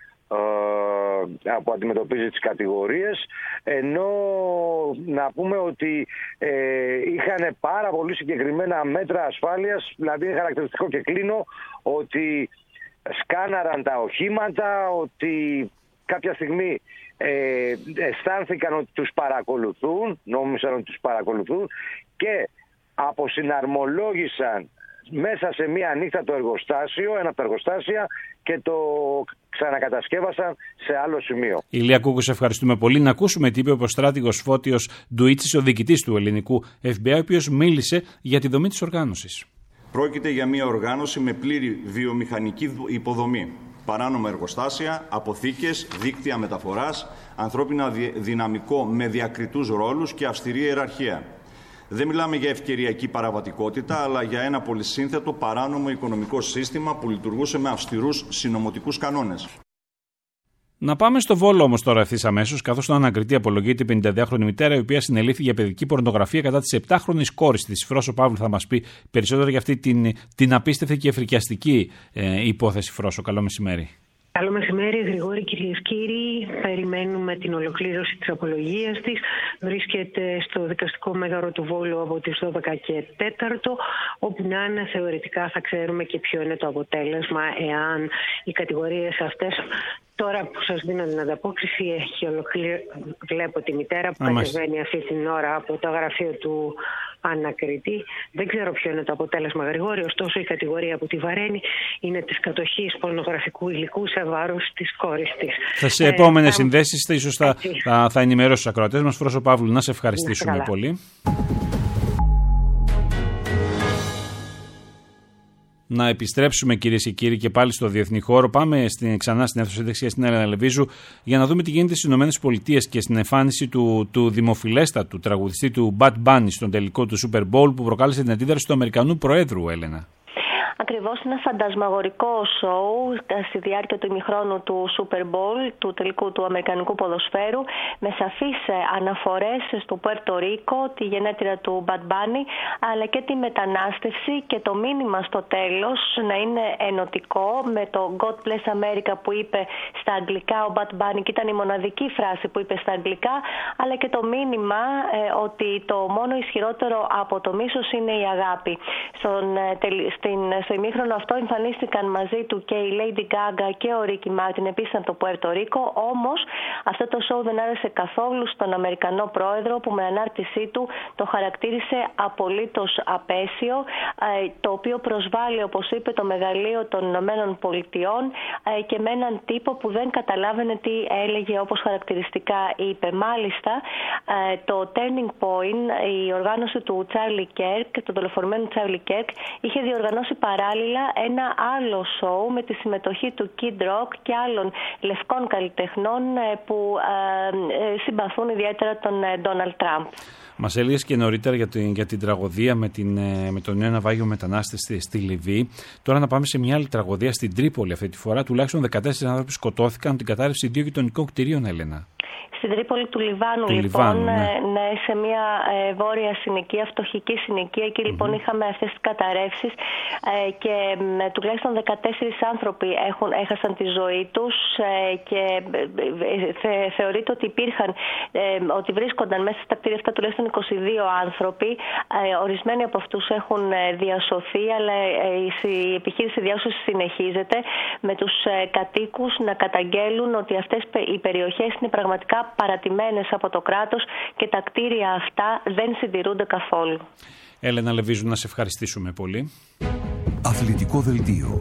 που αντιμετωπίζει τις κατηγορίες, ενώ να πούμε ότι είχαν πάρα πολύ συγκεκριμένα μέτρα ασφάλειας. Δηλαδή είναι χαρακτηριστικό, και κλείνω, ότι σκάναραν τα οχήματα, ότι κάποια στιγμή αισθάνθηκαν ότι τους παρακολουθούν, νόμισαν ότι τους παρακολουθούν, και αποσυναρμολόγησαν μέσα σε μία νύχτα το εργοστάσιο, ένα από τα εργοστάσια, και το ξανακατασκεύασαν σε άλλο σημείο. Ηλία Κούκου, σε ευχαριστούμε πολύ. Να ακούσουμε τι είπε ο στράτηγος Φώτιος Ντουίτσης, ο διοικητής του ελληνικού FBI, ο οποίος μίλησε για τη δομή της οργάνωσης. Πρόκειται για μια οργάνωση με πλήρη βιομηχανική υποδομή, παράνομα εργοστάσια, αποθήκες, δίκτυα μεταφοράς, ανθρώπινα δυναμικό με διακριτούς ρόλους και αυστηρή ιεραρχία. Δεν μιλάμε για ευκαιριακή παραβατικότητα, αλλά για ένα πολυσύνθετο παράνομο οικονομικό σύστημα που λειτουργούσε με αυστηρούς συνωμοτικούς κανόνες. Να πάμε στο Βόλο όμως τώρα ευθύς αμέσως, καθώς στον ανακριτή απολογείται η 52χρονη μητέρα, η οποία συνελήφθη για παιδική πορνογραφία κατά της 7χρονης κόρης της. Φρόσο Παύλου θα μας πει περισσότερο για αυτή την απίστευτη και φρικιαστική υπόθεση. Φρόσο, καλό μεσημέρι. Καλό μεσημέρι, Γρηγόρη, κυρίες και κύριοι. Περιμένουμε την ολοκλήρωση της απολογίας της. Βρίσκεται στο δικαστικό μέγαρο του Βόλου από τις 12:04, όπου να είναι θεωρητικά θα ξέρουμε και ποιο είναι το αποτέλεσμα, εάν οι κατηγορίες αυτές. Τώρα που σας δίνω την ανταπόκριση, βλέπω τη μητέρα που κατεβαίνει αυτή την ώρα από το γραφείο του ανακριτή. Δεν ξέρω ποιο είναι το αποτέλεσμα, Γρηγόρη, ωστόσο η κατηγορία που τη βαραίνει είναι της κατοχής πορνογραφικού υλικού σε βάρος της κόρης της. Σε επόμενες συνδέσεις ίσως θα ενημερώσει τους ακροατές μας. Φρόσο Παύλου, να σε ευχαριστήσουμε πολύ. Να επιστρέψουμε, κυρίες και κύριοι, και πάλι στο διεθνή χώρο. Πάμε ξανά στην αίθουσα σύνταξης στην Έλενα Λεβίζου για να δούμε τι γίνεται στις ΗΠΑ και στην εμφάνιση του δημοφιλέστατου τραγουδιστή του Bad Bunny στον τελικό του Super Bowl που προκάλεσε την αντίδραση του Αμερικανού Προέδρου, Έλενα. Ακριβώς, είναι φαντασμαγορικό σοου στη διάρκεια του ημιχρόνου του Super Bowl, του τελικού του αμερικανικού ποδοσφαίρου, με σαφείς αναφορές στο Πουέρτο Ρίκο, τη γενέτειρα του Bad Bunny, αλλά και τη μετανάστευση και το μήνυμα στο τέλος να είναι ενωτικό με το God Bless America που είπε στα αγγλικά ο Bad Bunny, και ήταν η μοναδική φράση που είπε στα αγγλικά, αλλά και το μήνυμα ότι το μόνο ισχυρότερο από το μίσος είναι η αγάπη. Στο ημίχρονο αυτό εμφανίστηκαν μαζί του και η Lady Gaga και ο Ricky Martin, επίσης από το Πουέρτο Ρίκο, όμως αυτό το σοου δεν άρεσε καθόλου στον Αμερικανό πρόεδρο, που με ανάρτησή του το χαρακτήρισε απολύτως απέσιο, το οποίο προσβάλλει, όπως είπε, το μεγαλείο των Ηνωμένων Πολιτειών και με έναν τύπο που δεν καταλάβαινε τι έλεγε, όπως χαρακτηριστικά είπε. Μάλιστα, το Turning Point, η οργάνωση του Charlie Kirk, του δολοφονημένου Charlie Kirk, είχε διοργανώσει παράλληλα ένα άλλο σοου με τη συμμετοχή του Kid Rock και άλλων λευκών καλλιτεχνών που συμπαθούν ιδιαίτερα τον Donald Trump. Μας έλεγες και νωρίτερα για την τραγωδία με τον νέο ναυάγιο μετανάστες στη Λιβύη. Τώρα να πάμε σε μια άλλη τραγωδία στην Τρίπολη αυτή τη φορά. Τουλάχιστον 14 άνθρωποι σκοτώθηκαν από την κατάρρευση 2 γειτονικών κτηρίων, Έλενα. Στην Τρίπολη του Λιβάνου, ναι, σε μια βόρεια συνοικία, φτωχική συνοικία. Εκεί λοιπόν είχαμε αυτές τις καταρρεύσεις και τουλάχιστον 14 άνθρωποι έχασαν τη ζωή τους και θεωρείται ότι ότι βρίσκονταν μέσα στα κτίρια αυτά τουλάχιστον 22 άνθρωποι. Ορισμένοι από αυτούς έχουν διασωθεί, αλλά η επιχείρηση διάσωσης συνεχίζεται, με τους κατοίκους να καταγγέλουν ότι αυτές οι περιοχές είναι πραγματικά παρατημένες από το κράτος και τα κτίρια αυτά δεν συντηρούνται καθόλου. Έλενα Λεβίζου, να σε ευχαριστήσουμε πολύ. Αθλητικό δελτίο.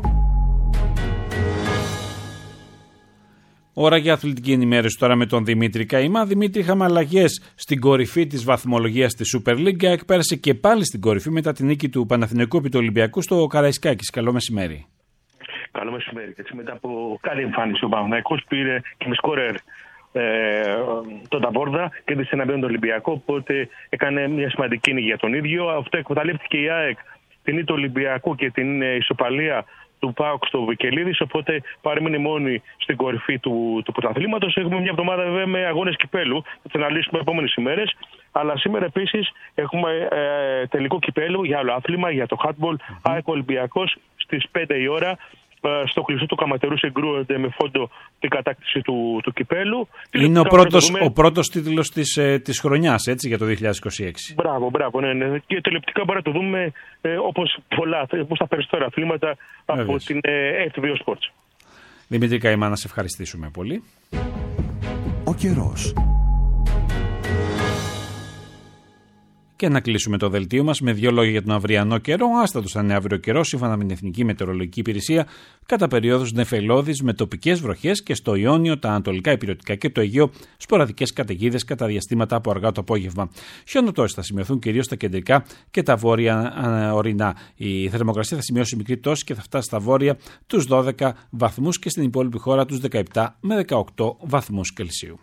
Ώρα για αθλητική ενημέρωση τώρα με τον Δημήτρη Καημά. Δημήτρη, είχαμε αλλαγές στην κορυφή της βαθμολογίας της Super League. Εκπέρασε και πάλι στην κορυφή μετά την νίκη του Παναθηναϊκού επί του Ολυμπιακού στο Καραϊσκάκης. Καλό μεσημέρι. Καλό μεσημέρι. Έτσι, μετά από καλή εμφάνιση, ο Παναθηναϊκός πήρε και με σκόρερ τον Ταβόρδα, κέρδισε εναντίον τον Ολυμπιακό. Οπότε έκανε μια σημαντική νίκη για τον ίδιο. Αυτό εκμεταλλεύτηκε η ΑΕΚ την νίκη του Ολυμπιακού και την ισοπαλία του ΠΑΟΚ στο Βικελίδης. Οπότε παρέμεινε μόνη στην κορυφή του πρωταθλήματος. Έχουμε μια εβδομάδα βέβαια με αγώνες κυπέλου. Θα τις αναλύσουμε επόμενες ημέρες. Αλλά σήμερα επίσης έχουμε τελικό κυπέλου για άλλο άθλημα, για το handball. ΑΕΚ Ολυμπιακός στις 5 η ώρα. Στο κλειστό του Καματερού συγκρούονται με φόντο την κατάκτηση του κυπέλου. Είναι ο πρώτος τίτλος της χρονιάς, έτσι, για το 2026. Μπράβο, ναι. Και τηλεοπτικά μπορεί να το δούμε όπως τα περισσότερα αθλήματα από την FTV Sports. Δημήτρη Καημά, να σε ευχαριστήσουμε πολύ. Ο καιρός. Και να κλείσουμε το δελτίο μας με δύο λόγια για τον αυριανό καιρό. Άστατος θα είναι αύριο καιρό, σύμφωνα με την Εθνική Μετεωρολογική Υπηρεσία, κατά περιόδους νεφελώδης με τοπικές βροχές και στο Ιόνιο, τα Ανατολικά Ηπειρωτικά και το Αιγαίο, σποραδικές καταιγίδες κατά διαστήματα από αργά το απόγευμα. Χιονοτώσεις θα σημειωθούν κυρίως στα κεντρικά και τα βόρεια ορεινά. Η θερμοκρασία θα σημειώσει μικρή πτώση και θα φτάσει στα βόρεια τους 12 βαθμούς και στην υπόλοιπη χώρα τους 17 με 18 βαθμούς Κελσίου.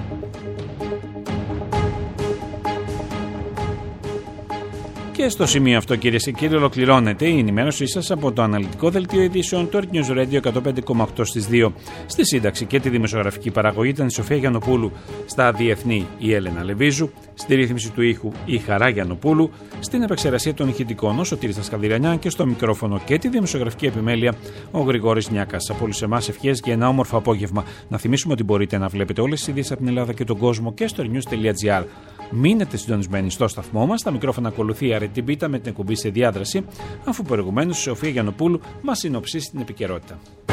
Και στο σημείο αυτό, κυρίες και κύριοι, ολοκληρώνεται η ενημέρωσή σας από το αναλυτικό δελτίο ειδήσεων του Earth News Radio 105,8 στις 2. Στη σύνταξη και τη δημοσιογραφική παραγωγή ήταν η Σοφία Γιαννοπούλου, στα διεθνή η Έλενα Λεβίζου, στη ρύθμιση του ήχου η Χαρά Γιαννοπούλου, στην επεξεργασία των ηχητικών ο Σωτήρης Δασκαλδυρανιά και στο μικρόφωνο και τη δημοσιογραφική επιμέλεια ο Γρηγόρης Νιάκας. Από όλους εμάς ευχές για ένα όμορφο απόγευμα. Να θυμίσουμε ότι μπορείτε να βλέπετε όλες τις ειδήσεις από την Ελλάδα και τον κόσμο και στο news.gr. Μείνετε συντονισμένοι στο σταθμό μας. Στα μικρόφωνα ακολουθεί η Αρετή Μπίτα με την εκπομπή σε διάδραση, αφού προηγουμένως η Σοφία Γιαννοπούλου μας συνοψίσει την επικαιρότητα.